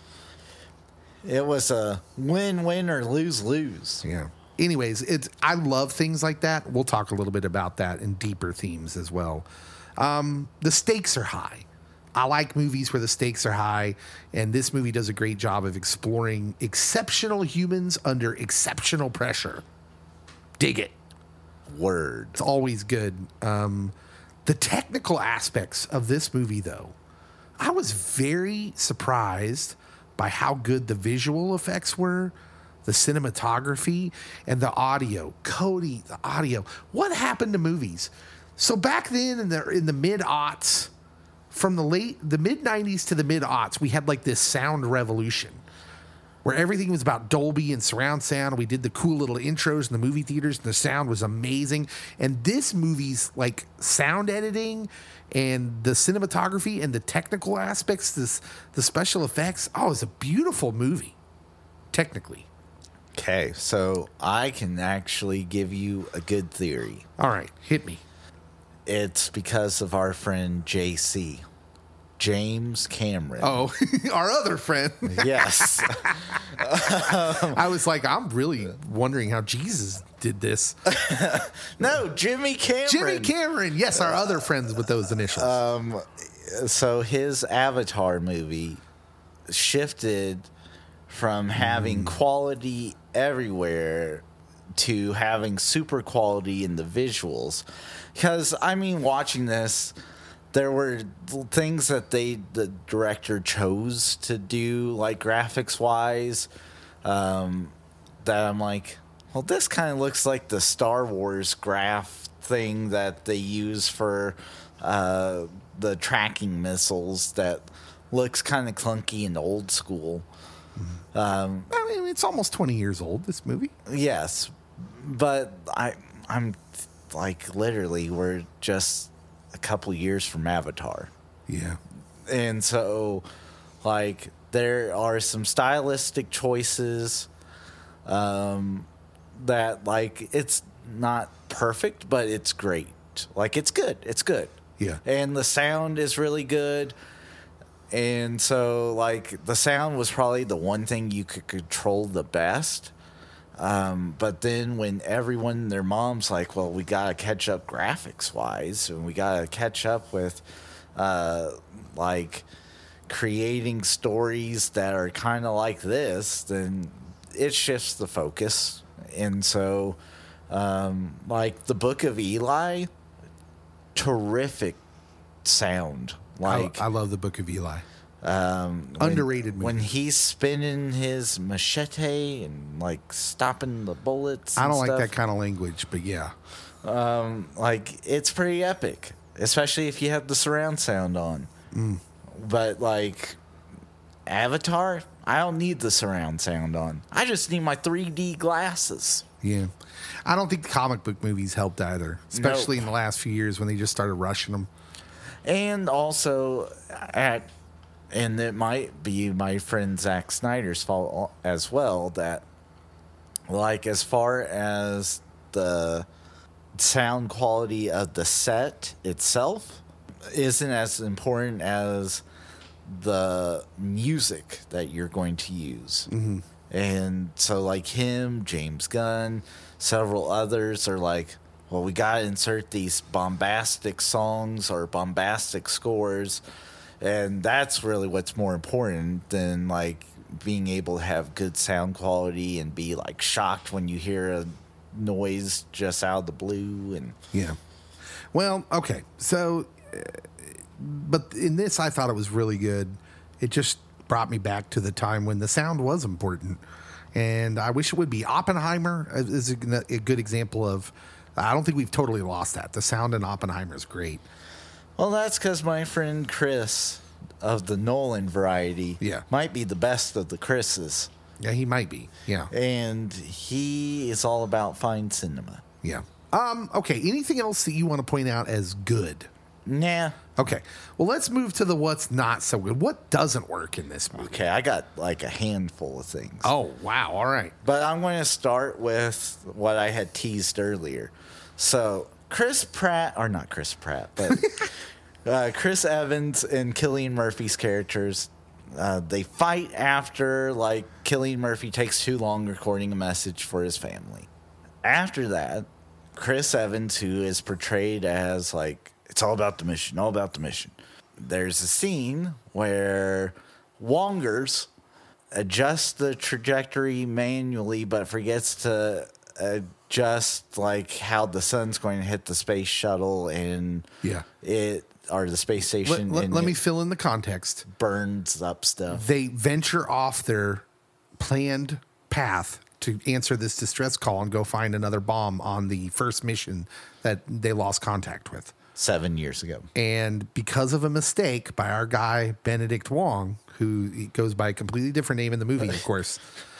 It was a win-win or lose-lose. Yeah. Anyways, I love things like that. We'll talk a little bit about that in deeper themes as well. The stakes are high. I like movies where the stakes are high, and this movie does a great job of exploring exceptional humans under exceptional pressure. Dig it. Word. It's always good. The technical aspects of this movie, though, I was very surprised by how good the visual effects were. The cinematography and the audio. Cody, the audio. What happened to movies? So back then in the mid-aughts, from the mid-90s to the mid-aughts, we had like this sound revolution where everything was about Dolby and surround sound. We did the cool little intros in the movie theaters, and the sound was amazing. And this movie's like sound editing and the cinematography and the technical aspects, the special effects. Oh, it's a beautiful movie, technically. Okay, so I can actually give you a good theory. All right, hit me. It's because of our friend JC, James Cameron. Oh, our other friend. Yes. I was like, I'm really wondering how Jesus did this. No, Jimmy Cameron. Jimmy Cameron. Yes, our other friends with those initials. So his Avatar movie shifted from having quality everywhere to having super quality in the visuals. Because, I mean, watching this, there were things that the director chose to do, like graphics-wise, that I'm like, well, this kind of looks like the Star Wars graph thing that they use for the tracking missiles that looks kind of clunky and old school. I mean, it's almost 20 years old, this movie. Yes, but I'm like, literally, we're just a couple years from Avatar. Yeah. And so, like, there are some stylistic choices that, like, it's not perfect, but it's great. Like, it's good. It's good. Yeah. And the sound is really good. And so, like, the sound was probably the one thing you could control the best. But then when everyone, their mom's like, well, we got to catch up graphics-wise, and we got to catch up with, like, creating stories that are kind of like this, then it shifts the focus. And so, like the Book of Eli, terrific sound. Like I love the Book of Eli. Underrated movie. When he's spinning his machete and like stopping the bullets. I don't like stuff, that kind of language, but yeah. like it's pretty epic, especially if you have the surround sound on. But like Avatar, I don't need the surround sound on. I just need my 3D glasses. Yeah. I don't think comic book movies helped either, especially in the last few years when they just started rushing them. And also, and it might be my friend Zack Snyder's fault as well, that, like, as far as the sound quality of the set itself isn't as important as the music that you're going to use. Mm-hmm. And so, like him, James Gunn, several others are like, well, we got to insert these bombastic songs or bombastic scores. And that's really what's more important than, like, being able to have good sound quality and be, like, shocked when you hear a noise just out of the blue. And yeah. Well, okay. So, but in this, I thought it was really good. It just brought me back to the time when the sound was important. And I wish it would be. Oppenheimer is a good example of, I don't think we've totally lost that. The sound in Oppenheimer is great. Well, that's because my friend Chris of the Nolan variety might be the best of the Chris's. Yeah, he might be. Yeah. And he is all about fine cinema. Yeah. Okay, anything else that you want to point out as good? Nah. Okay. Well, let's move to the what's not so good. What doesn't work in this movie? Okay, I got like a handful of things. Oh, wow. All right. But I'm going to start with what I had teased earlier. So, Chris Pratt, but Chris Evans and Cillian Murphy's characters, they fight after, like, Cillian Murphy takes too long recording a message for his family. After that, Chris Evans, who is portrayed as, like, it's all about the mission, all about the mission. There's a scene where Wongers adjusts the trajectory manually, but forgets to adjust, like, how the sun's going to hit the space shuttle and or the space station. Let me fill in the context. Burns up stuff. They venture off their planned path to answer this distress call and go find another bomb on the first mission that they lost contact with 7 years ago. And because of a mistake by our guy, Benedict Wong, who goes by a completely different name in the movie, of course,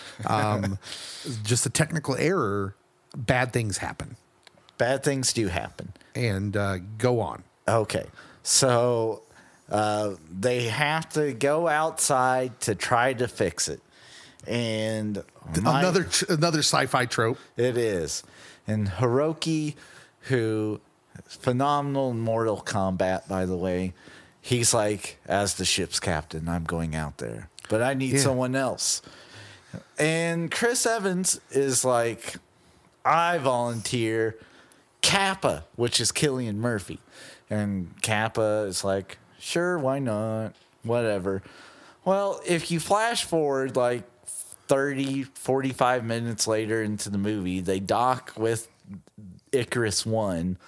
just a technical error, bad things happen. Bad things do happen. And go on. Okay. So they have to go outside to try to fix it. And another sci-fi trope. It is. And Hiroki, who phenomenal in Mortal Kombat, by the way, he's like, as the ship's captain, I'm going out there, but I need someone else. And Chris Evans is like, I volunteer. Kappa, which is Cillian Murphy. And Kappa is like, sure, why not? Whatever. Well, if you flash forward like 30, 45 minutes later into the movie, they dock with Icarus 1,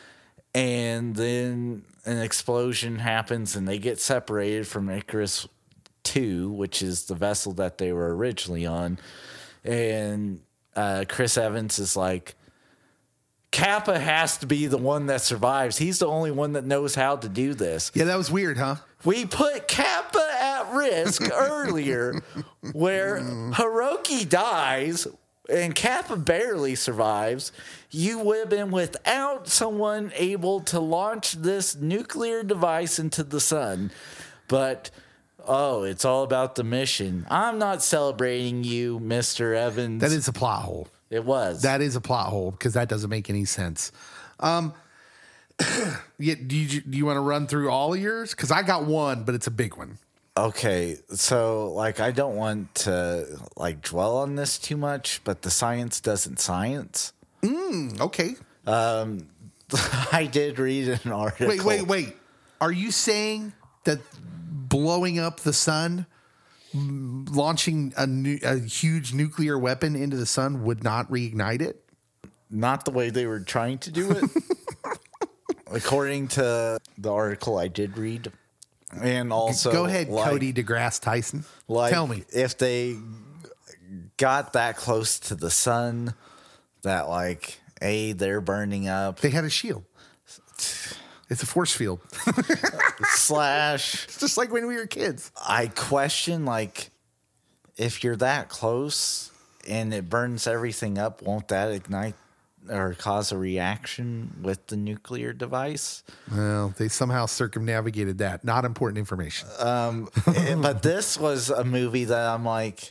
and then an explosion happens and they get separated from Icarus 2, which is the vessel that they were originally on. And Chris Evans is like, Kappa has to be the one that survives. He's the only one that knows how to do this. Yeah, that was weird, huh? We put Kappa at risk earlier where Hiroki dies and Kappa barely survives. You would have been without someone able to launch this nuclear device into the sun. But, it's all about the mission. I'm not celebrating you, Mr. Evans. That is a plot hole. It was. That is a plot hole because that doesn't make any sense. Do you want to run through all of yours? Because I got one, but it's a big one. Okay, so, like, I don't want to, like, dwell on this too much, but the science doesn't science. Okay. I did read an article. Wait. Are you saying that blowing up the sun, launching a huge nuclear weapon into the sun would not reignite it? Not the way they were trying to do it. According to the article I did read. And also, go ahead, like, Cody deGrasse Tyson. Like, tell me. If they got that close to the sun, that like, they're burning up. They had a shield. It's a force field. Slash. It's just like when we were kids. I question, like, if you're that close and it burns everything up, won't that ignite or cause a reaction with the nuclear device? Well, they somehow circumnavigated that. Not important information. But this was a movie that I'm like,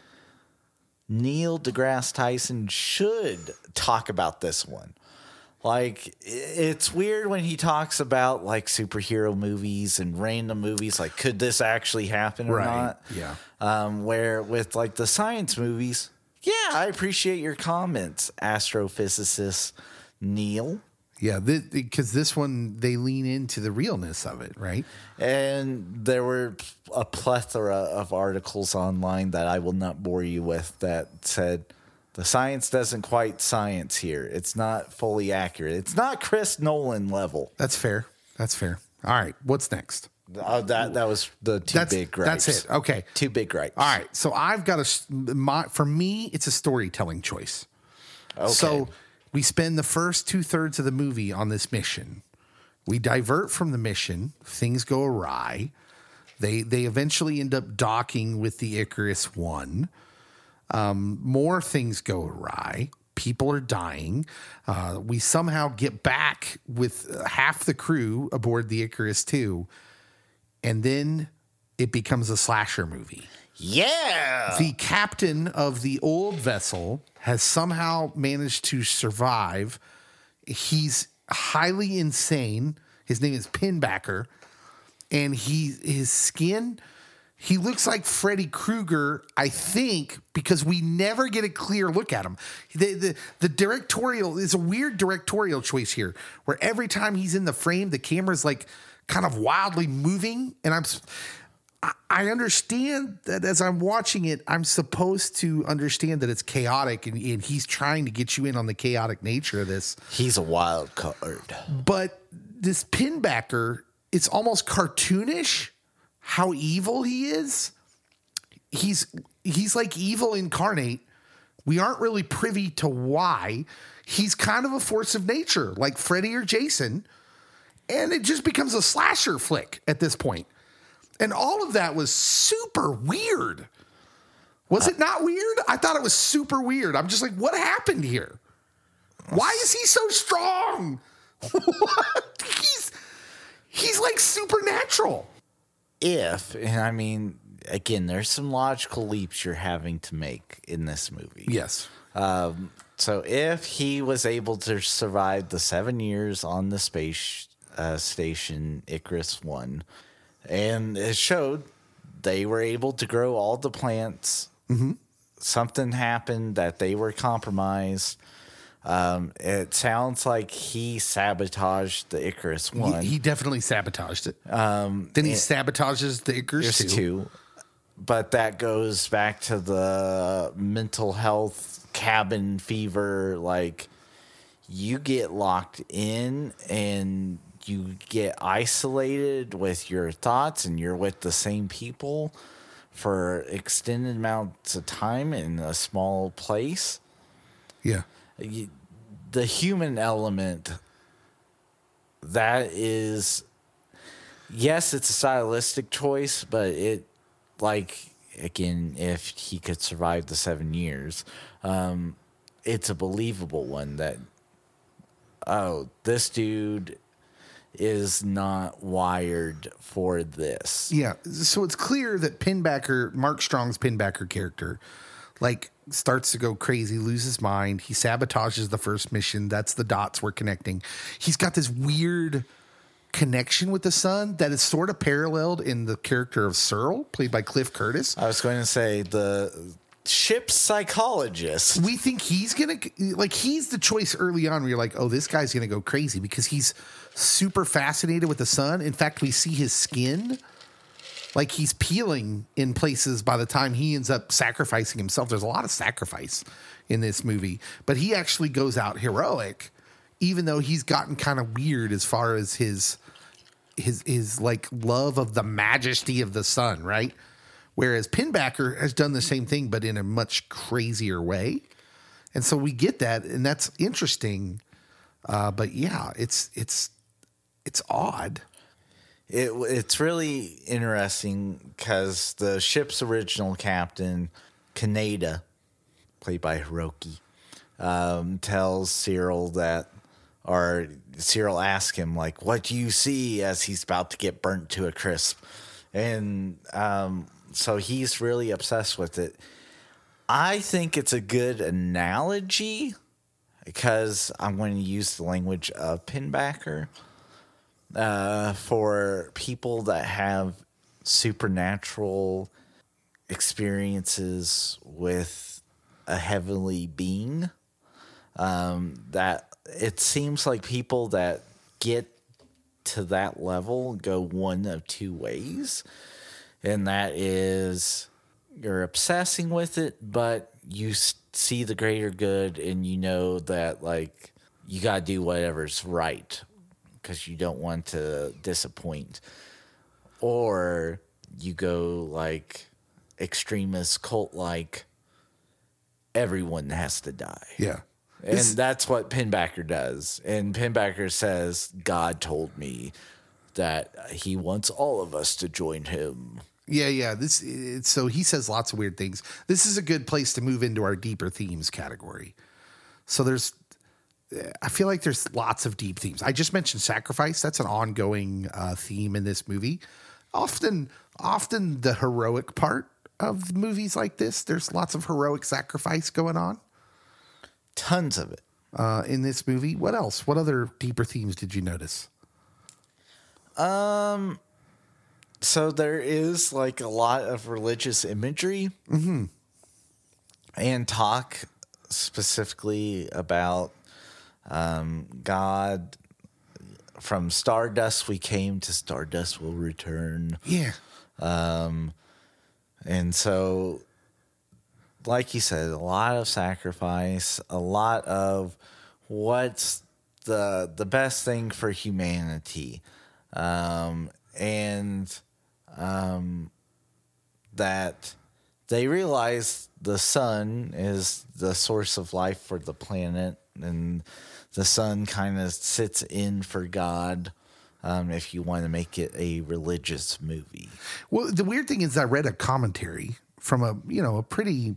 Neil deGrasse Tyson should talk about this one. Like, it's weird when he talks about like superhero movies and random movies. Like, could this actually happen or not? Yeah. Where with like the science movies, yeah, I appreciate your comments, astrophysicist Neil. Yeah, because this one, they lean into the realness of it, right? And there were a plethora of articles online that I will not bore you with that said, the science doesn't quite science here. It's not fully accurate. It's not Chris Nolan level. That's fair. That's fair. All right. What's next? That was the big gripes. That's it. Okay. 2 big gripes. All right. So I've got for me, it's a storytelling choice. Okay. So we spend the first 2/3 of the movie on this mission. We divert from the mission. Things go awry. They eventually end up docking with the Icarus I. More things go awry. People are dying. We somehow get back with half the crew aboard the Icarus II, and then it becomes a slasher movie. Yeah. The captain of the old vessel has somehow managed to survive. He's highly insane. His name is Pinbacker, and his skin. He looks like Freddy Krueger, I think, because we never get a clear look at him. The directorial is a weird directorial choice here, where every time he's in the frame, the camera's like kind of wildly moving. And I understand that as I'm watching it, I'm supposed to understand that it's chaotic, and he's trying to get you in on the chaotic nature of this. He's a wild card. But this Pinbacker, it's almost cartoonish how evil he is. He's like evil incarnate. We aren't really privy to why. He's kind of a force of nature, like Freddy or Jason. And it just becomes a slasher flick at this point. And all of that was super weird. Was it not weird? I thought it was super weird. I'm just like, what happened here? Why is he so strong? He's like supernatural. And I mean, again, there's some logical leaps you're having to make in this movie. Yes. So if he was able to survive the 7 years on the space station Icarus I, and it showed they were able to grow all the plants. Mm-hmm. Something happened that they were compromised. It sounds like he sabotaged the Icarus I. He definitely sabotaged it. Then he sabotages the Icarus II. But that goes back to the mental health cabin fever. Like, you get locked in and you get isolated with your thoughts, and you're with the same people for extended amounts of time in a small place. Yeah. The human element, that is, yes, it's a stylistic choice, but it, like, again, if he could survive the 7 years, it's a believable one that, oh, this dude is not wired for this. Yeah. So it's clear that Pinbacker, Mark Strong's Pinbacker character, like, starts to go crazy, lose his mind. He sabotages the first mission. That's the dots we're connecting. He's got this weird connection with the sun that is sort of paralleled in the character of Searle, played by Cliff Curtis. I was going to say the ship's psychologist. We think he's going to, like, he's the choice early on where you're like, oh, this guy's going to go crazy because he's super fascinated with the sun. In fact, we see his skin Like he's peeling in places by the time he ends up sacrificing himself. There's a lot of sacrifice in this movie, but he actually goes out heroic, even though he's gotten kind of weird as far as his like love of the majesty of the sun, right? Whereas Pinbacker has done the same thing, but in a much crazier way. And so we get that, and that's interesting. But yeah, it's odd. It's really interesting because the ship's original captain, Kaneda, played by Hiroki, tells Cyril that, or Cyril asks him, like, what do you see, as he's about to get burnt to a crisp? And so he's really obsessed with it. I think it's a good analogy because I'm going to use the language of Pinbacker. For people that have supernatural experiences with a heavenly being, that it seems like people that get to that level go one of two ways. And that is you're obsessing with it, but you see the greater good and you know that, like, you got to do whatever's right because you don't want to disappoint. Or you go like extremist cult, like everyone has to die. Yeah. And that's what Pinbacker does. And Pinbacker says, God told me that he wants all of us to join him. Yeah. So he says lots of weird things. This is a good place to move into our deeper themes category. So I feel like there's lots of deep themes. I just mentioned sacrifice. That's an ongoing theme in this movie. Often the heroic part of movies like this, there's lots of heroic sacrifice going on. Tons of it. In this movie. What else? What other deeper themes did you notice? So there is like a lot of religious imagery and talk specifically about God. From stardust we came, to stardust will return. Yeah. And so, like you said, a lot of sacrifice, a lot of what's the best thing for humanity. That they realize the sun is the source of life for the planet, and the sun kind of sits in for God, if you want to make it a religious movie. Well, the weird thing is I read a commentary from a pretty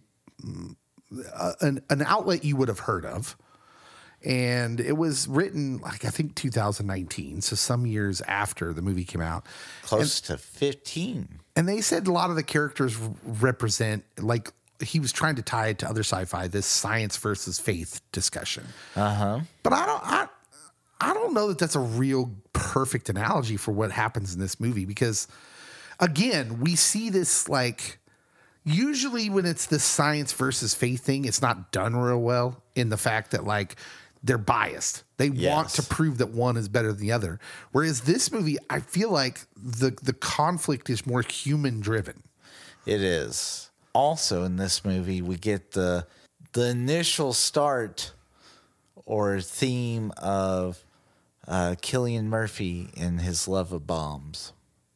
an outlet you would have heard of. And it was written, like, I think 2019, so some years after the movie came out. Close to 15. And they said a lot of the characters represent, like, he was trying to tie it to other sci-fi, this science versus faith discussion. Uh-huh. But I don't know that that's a real perfect analogy for what happens in this movie, because, again, we see this, like, usually when it's the science versus faith thing, it's not done real well in the fact that, like, they're biased. They want to prove that one is better than the other. Whereas this movie, I feel like the conflict is more human driven. It is. Also in this movie, we get the initial start or theme of Cillian Murphy and his love of bombs.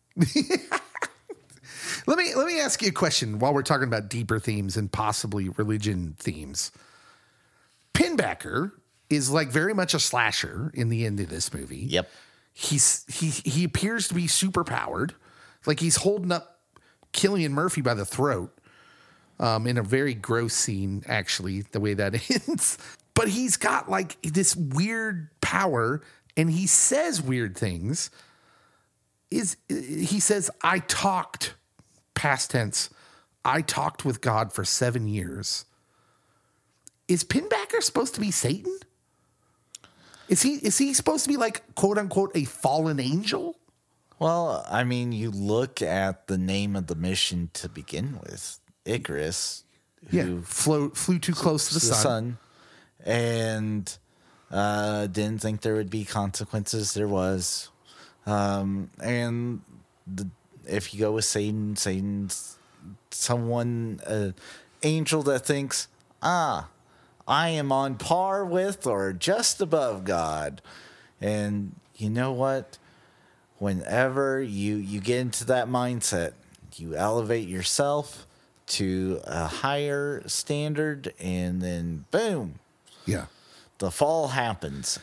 Let me ask you a question while we're talking about deeper themes and possibly religion themes. Pinbacker is like very much a slasher in the end of this movie. Yep. He appears to be super powered. Like he's holding up Cillian Murphy by the throat in a very gross scene, actually, the way that ends. But he's got like this weird power and he says weird things. He says, I talked, past tense, I talked with God for 7 years. Is Pinbacker supposed to be Satan? Is he supposed to be like, quote unquote, a fallen angel? Well, I mean, you look at the name of the mission to begin with, Icarus, who flew too close to the sun. And didn't think there would be consequences. There was. And if you go with Satan, Satan's someone, angel that thinks, I am on par with or just above God. And you know what? Whenever you get into that mindset, you elevate yourself to a higher standard, and then boom, Yeah. the fall happens.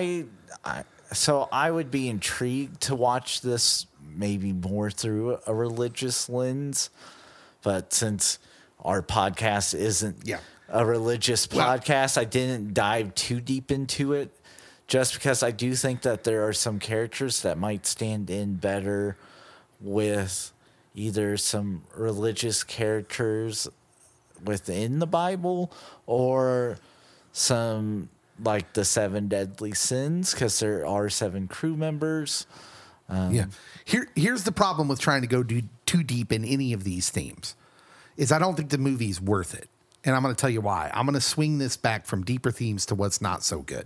So I would be intrigued to watch this maybe more through a religious lens, but since our podcast isn't a religious podcast, I didn't dive too deep into it, just because I do think that there are some characters that might stand in better with either some religious characters within the Bible or some like the 7 deadly sins, because there are 7 crew members. Here's the problem with trying to go too deep in any of these themes is I don't think the movie's worth it. And I'm going to tell you why. I'm going to swing this back from deeper themes to what's not so good.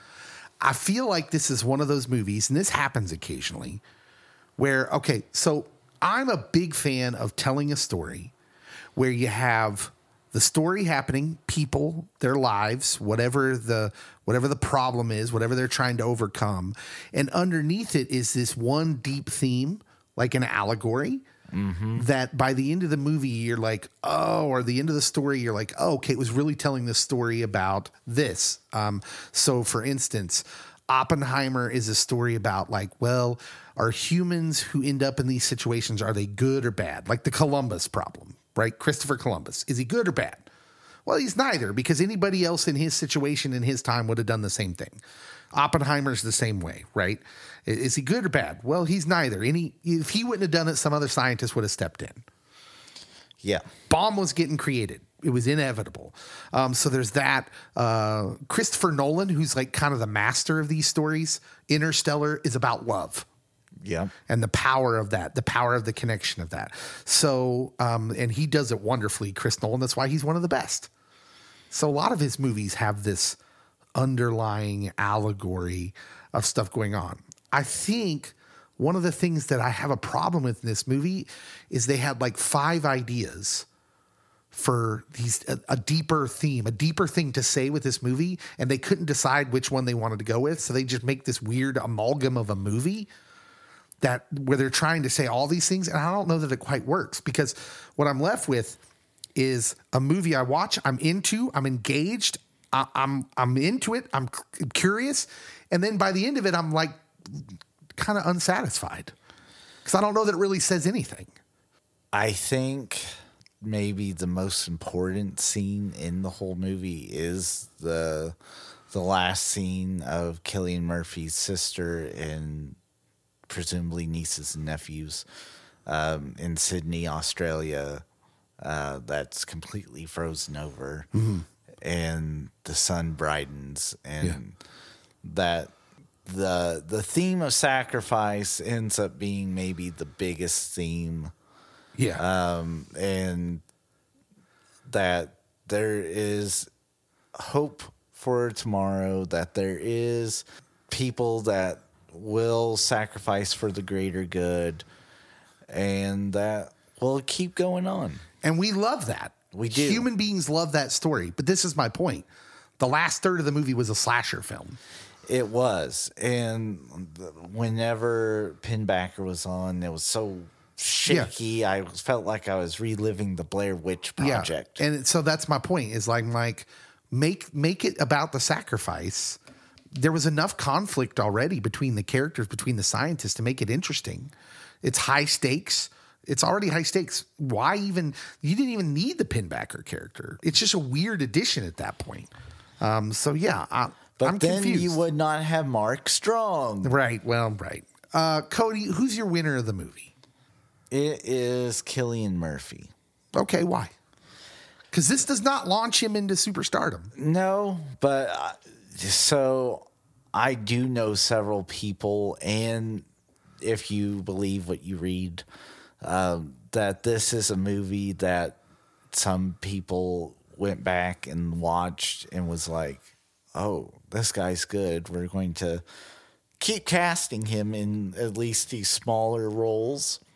I feel like this is one of those movies, and this happens occasionally, where, okay, so I'm a big fan of telling a story where you have the story happening, people, their lives, whatever the problem is, whatever they're trying to overcome, and underneath it is this one deep theme, like an allegory, that by the end of the movie you're like, oh, or the end of the story you're like, oh, okay, it was really telling this story about this. So for instance, Oppenheimer is a story about like, well, are humans who end up in these situations, are they good or bad? Like the Columbus problem, right? Christopher Columbus, is he good or bad? Well, he's neither, because anybody else in his situation in his time would have done the same thing. Oppenheimer's the same way, right? Is he good or bad? Well, he's neither. If he wouldn't have done it, some other scientist would have stepped in. Yeah. Bomb was getting created. It was inevitable. So there's that. Christopher Nolan, who's like kind of the master of these stories. Interstellar is about love. Yeah. And the power of that, the power of the connection of that. So, and he does it wonderfully, Chris Nolan. That's why he's one of the best. So a lot of his movies have this underlying allegory of stuff going on. I think one of the things that I have a problem with in this movie is they had like 5 ideas for a deeper theme, a deeper thing to say with this movie, and they couldn't decide which one they wanted to go with. So they just make this weird amalgam of a movie that where they're trying to say all these things, and I don't know that it quite works, because what I'm left with is a movie I watch, I'm into, I'm engaged, I'm into it, I'm curious, and then by the end of it, I'm like kind of unsatisfied because I don't know that it really says anything. I think maybe the most important scene in the whole movie is the last scene of Cillian Murphy's sister and presumably nieces and nephews in Sydney, Australia, that's completely frozen over, and the sun brightens, and that the theme of sacrifice ends up being maybe the biggest theme. And that there is hope for tomorrow, that there is people that will sacrifice for the greater good, and that will keep going on. And we love that. We do. Human beings love that story. But this is my point. The last third of the movie was a slasher film. It was. And whenever Pinbacker was on, it was so shaky. Yeah. I felt like I was reliving the Blair Witch Project. Yeah. And so that's my point, is like make it about the sacrifice. There was enough conflict already between the characters, between the scientists, to make it interesting. It's high stakes. It's already high stakes. Why even? You didn't even need the Pinbacker character. It's just a weird addition at that point. So yeah, But I'm then confused. you would not have Mark Strong. Right. Well, right. Cody, who's your winner of the movie? It is Cillian Murphy. Okay, why? Because this does not launch him into superstardom. No, but so I do know several people, and if you believe what you read, that this is a movie that some people went back and watched and was like, oh, this guy's good. We're going to keep casting him in at least these smaller roles.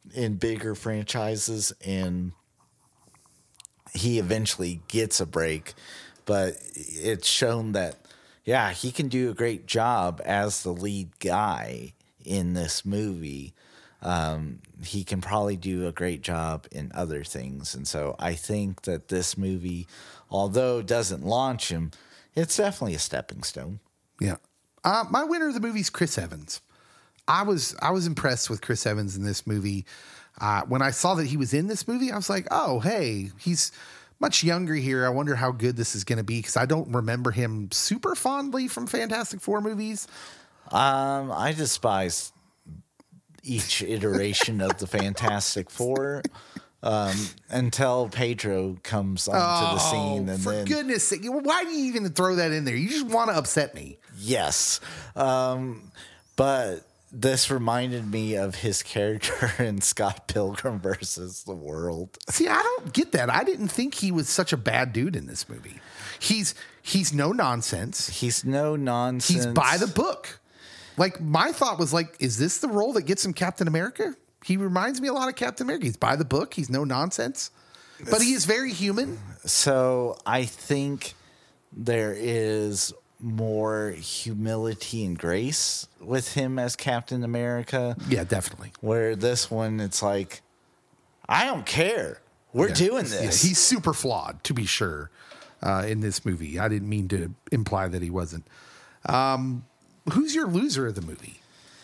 in bigger franchises, and he eventually gets a break. But it's shown that, yeah, he can do a great job as the lead guy in this movie. He can probably do a great job in other things. And so I think that this movie, although it doesn't launch him, it's definitely a stepping stone. Yeah. My winner of the movie is Chris Evans. I was impressed with Chris Evans in this movie. When I saw that he was in this movie, I was like, oh, hey, he's much younger here. I wonder how good this is going to be, because I don't remember him super fondly from Fantastic Four movies. I despise each iteration of the Fantastic Four until Pedro comes onto the scene. And for goodness sake, why do you even throw that in there? You just want to upset me. Yes. But this reminded me of his character in Scott Pilgrim versus the World. See, I don't get that. I didn't think he was such a bad dude in this movie. He's no nonsense. He's no nonsense. He's by the book. Like, my thought was like, is this the role that gets him Captain America? He reminds me a lot of Captain America. He's by the book. He's no nonsense. But he is very human. So I think there is more humility and grace with him as Captain America. Yeah, definitely. Where this one, it's like, I don't care. We're doing this. Yeah, he's super flawed, to be sure, in this movie. I didn't mean to imply that he wasn't. Who's your loser of the movie?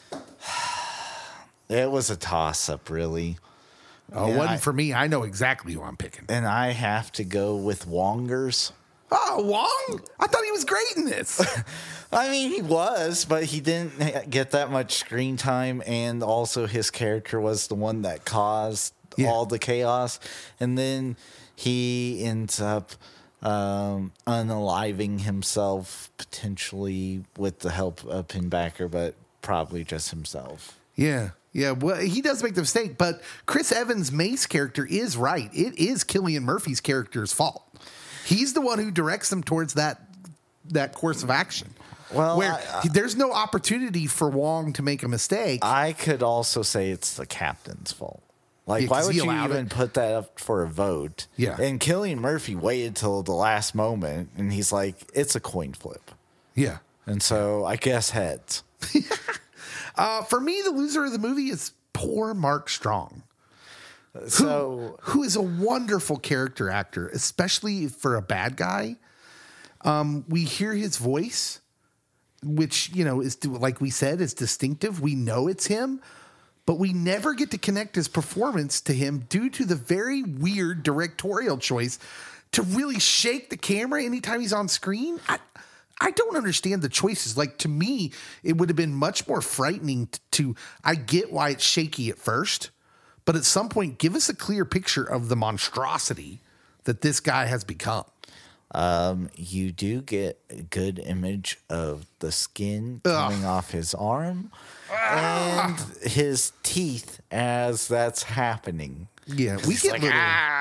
It was a toss-up, really. Oh, it wasn't for me. I know exactly who I'm picking. And I have to go with Wongers. Oh, Wong? I thought he was great in this. I mean, he was, but he didn't get that much screen time. And also his character was the one that caused all the chaos. And then he ends up unaliving himself, potentially with the help of Pinbacker, but probably just himself. Yeah. Yeah, well, he does make the mistake, but Chris Evans' Mace character is right. It is Cillian Murphy's character's fault. He's the one who directs them towards that course of action. Well, where there's no opportunity for Wong to make a mistake. I could also say it's the captain's fault. Like, Yeah, why 'cause would he you allowed even it. put that up for a vote? Yeah. And Cillian Murphy waited till the last moment, and he's like, it's a coin flip. Yeah. And so I guess heads. For me, the loser of the movie is poor Mark Strong. Who is a wonderful character actor, especially for a bad guy. We hear his voice, which, is, like we said, is distinctive. We know it's him, but we never get to connect his performance to him due to the very weird directorial choice to really shake the camera anytime he's on screen. I don't understand the choices. Like, to me, it would have been much more frightening I get why it's shaky at first, but at some point, give us a clear picture of the monstrosity that this guy has become. You do get a good image of the skin coming off his arm and his teeth as that's happening. Yeah, we get like,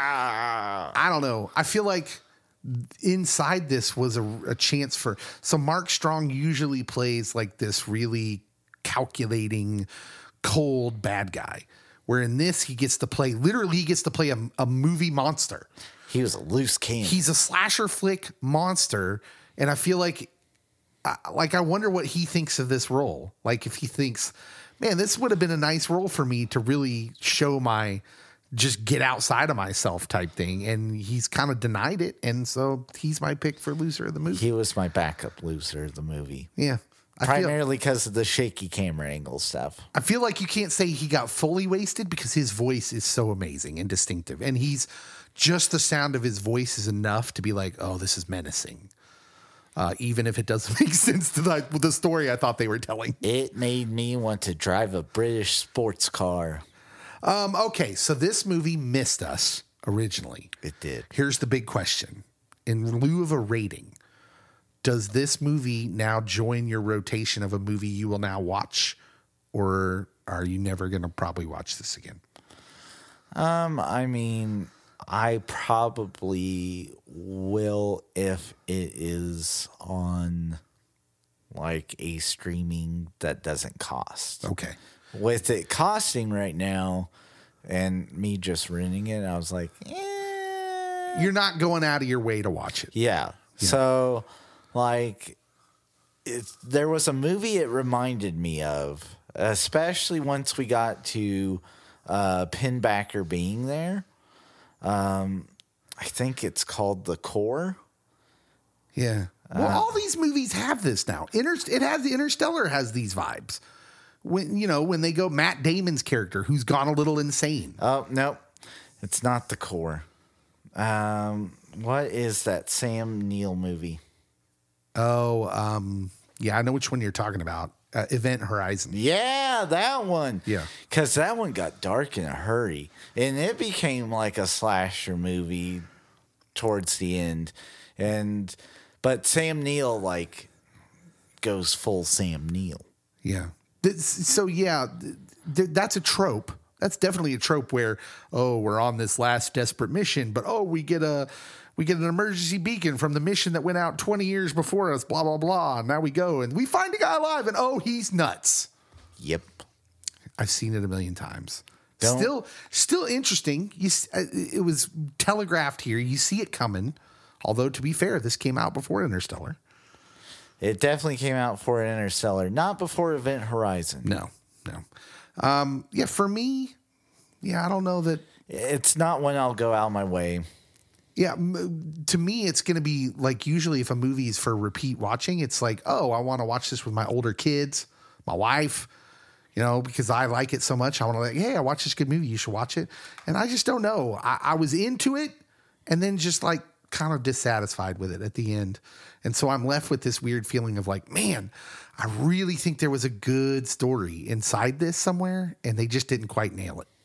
I don't know. I feel like inside this was a chance for. So Mark Strong usually plays like this really calculating, cold bad guy. Where in this, he gets to play a movie monster. He was a loose cannon. He's a slasher flick monster. And I feel like I wonder what he thinks of this role. Like, if he thinks, man, this would have been a nice role for me to really show just get outside of myself type thing. And he's kind of denied it. And so he's my pick for loser of the movie. He was my backup loser of the movie. Yeah. Primarily because of the shaky camera angle stuff. I feel like you can't say he got fully wasted because his voice is so amazing and distinctive. And just the sound of his voice is enough to be like, oh, this is menacing. Even if it doesn't make sense to the story I thought they were telling. It made me want to drive a British sports car. Okay, so this movie missed us originally. It did. Here's the big question. In lieu of a rating, does this movie now join your rotation of a movie you will now watch? Or are you never going to probably watch this again? I mean, I probably will if it is on like a streaming that doesn't cost. Okay. With it costing right now, and me just renting it, I was like, You're not going out of your way to watch it. yeah. So, like, there was a movie it reminded me of, especially once we got to Pinbacker being there. I think it's called The Core. Yeah. Well, all these movies have this now. Interstellar has these vibes. When they go Matt Damon's character, who's gone a little insane. Oh, no, it's not The Core. What is that Sam Neill movie? Oh, yeah, I know which one you're talking about. Event Horizon. Yeah, that one. Yeah. Because that one got dark in a hurry. And it became like a slasher movie towards the end. But Sam Neill, like, goes full Sam Neill. Yeah. So, yeah, that's a trope. That's definitely a trope where, we're on this last desperate mission, but, we get an emergency beacon from the mission that went out 20 years before us, blah, blah, blah. And now we go and we find a guy alive and, he's nuts. Yep. I've seen it a million times. Don't- Still interesting. It was telegraphed here. You see it coming. Although, to be fair, this came out before Interstellar. It definitely came out for Interstellar, not before Event Horizon. No. Yeah, for me, I don't know that. It's not one I'll go out my way. Yeah, to me, it's going to be like usually if a movie is for repeat watching, it's like, I want to watch this with my older kids, my wife, because I like it so much. I want to like, hey, I watched this good movie. You should watch it. And I just don't know. I was into it and then just like kind of dissatisfied with it at the end. And so I'm left with this weird feeling of like, man, I really think there was a good story inside this somewhere and they just didn't quite nail it.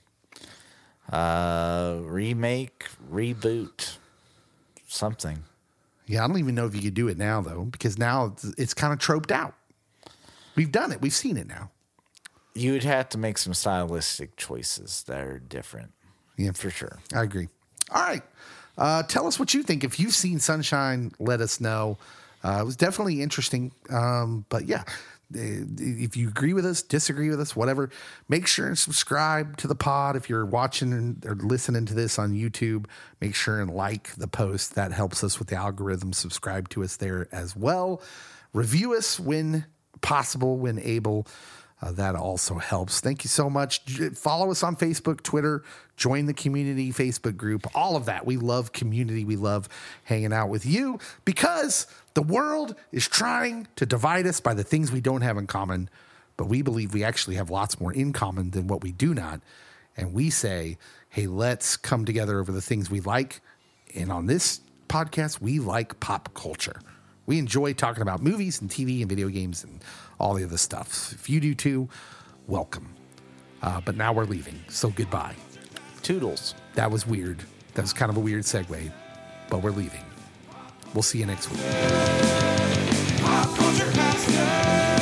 Remake, reboot, something. Yeah, I don't even know if you could do it now, though, because now it's kind of troped out. We've done it. We've seen it now. You would have to make some stylistic choices that are different. Yeah, for sure. I agree. All right. Tell us what you think. If you've seen Sunshine, let us know. It was definitely interesting. But yeah, if you agree with us, disagree with us, whatever, make sure and subscribe to the pod. If you're watching or listening to this on YouTube, make sure and like the post. That helps us with the algorithm. Subscribe to us there as well. Review us when possible, when able. That also helps. Thank you so much. Follow us on Facebook, Twitter, join the community Facebook group, all of that. We love community. We love hanging out with you because the world is trying to divide us by the things we don't have in common, but we believe we actually have lots more in common than what we do not. And we say, hey, let's come together over the things we like. And on this podcast, we like pop culture. We enjoy talking about movies and TV and video games and all the other stuff. If you do too, welcome. But now we're leaving, so goodbye. Toodles. That was weird. That was kind of a weird segue, but we're leaving. We'll see you next week. Pop Culture Master.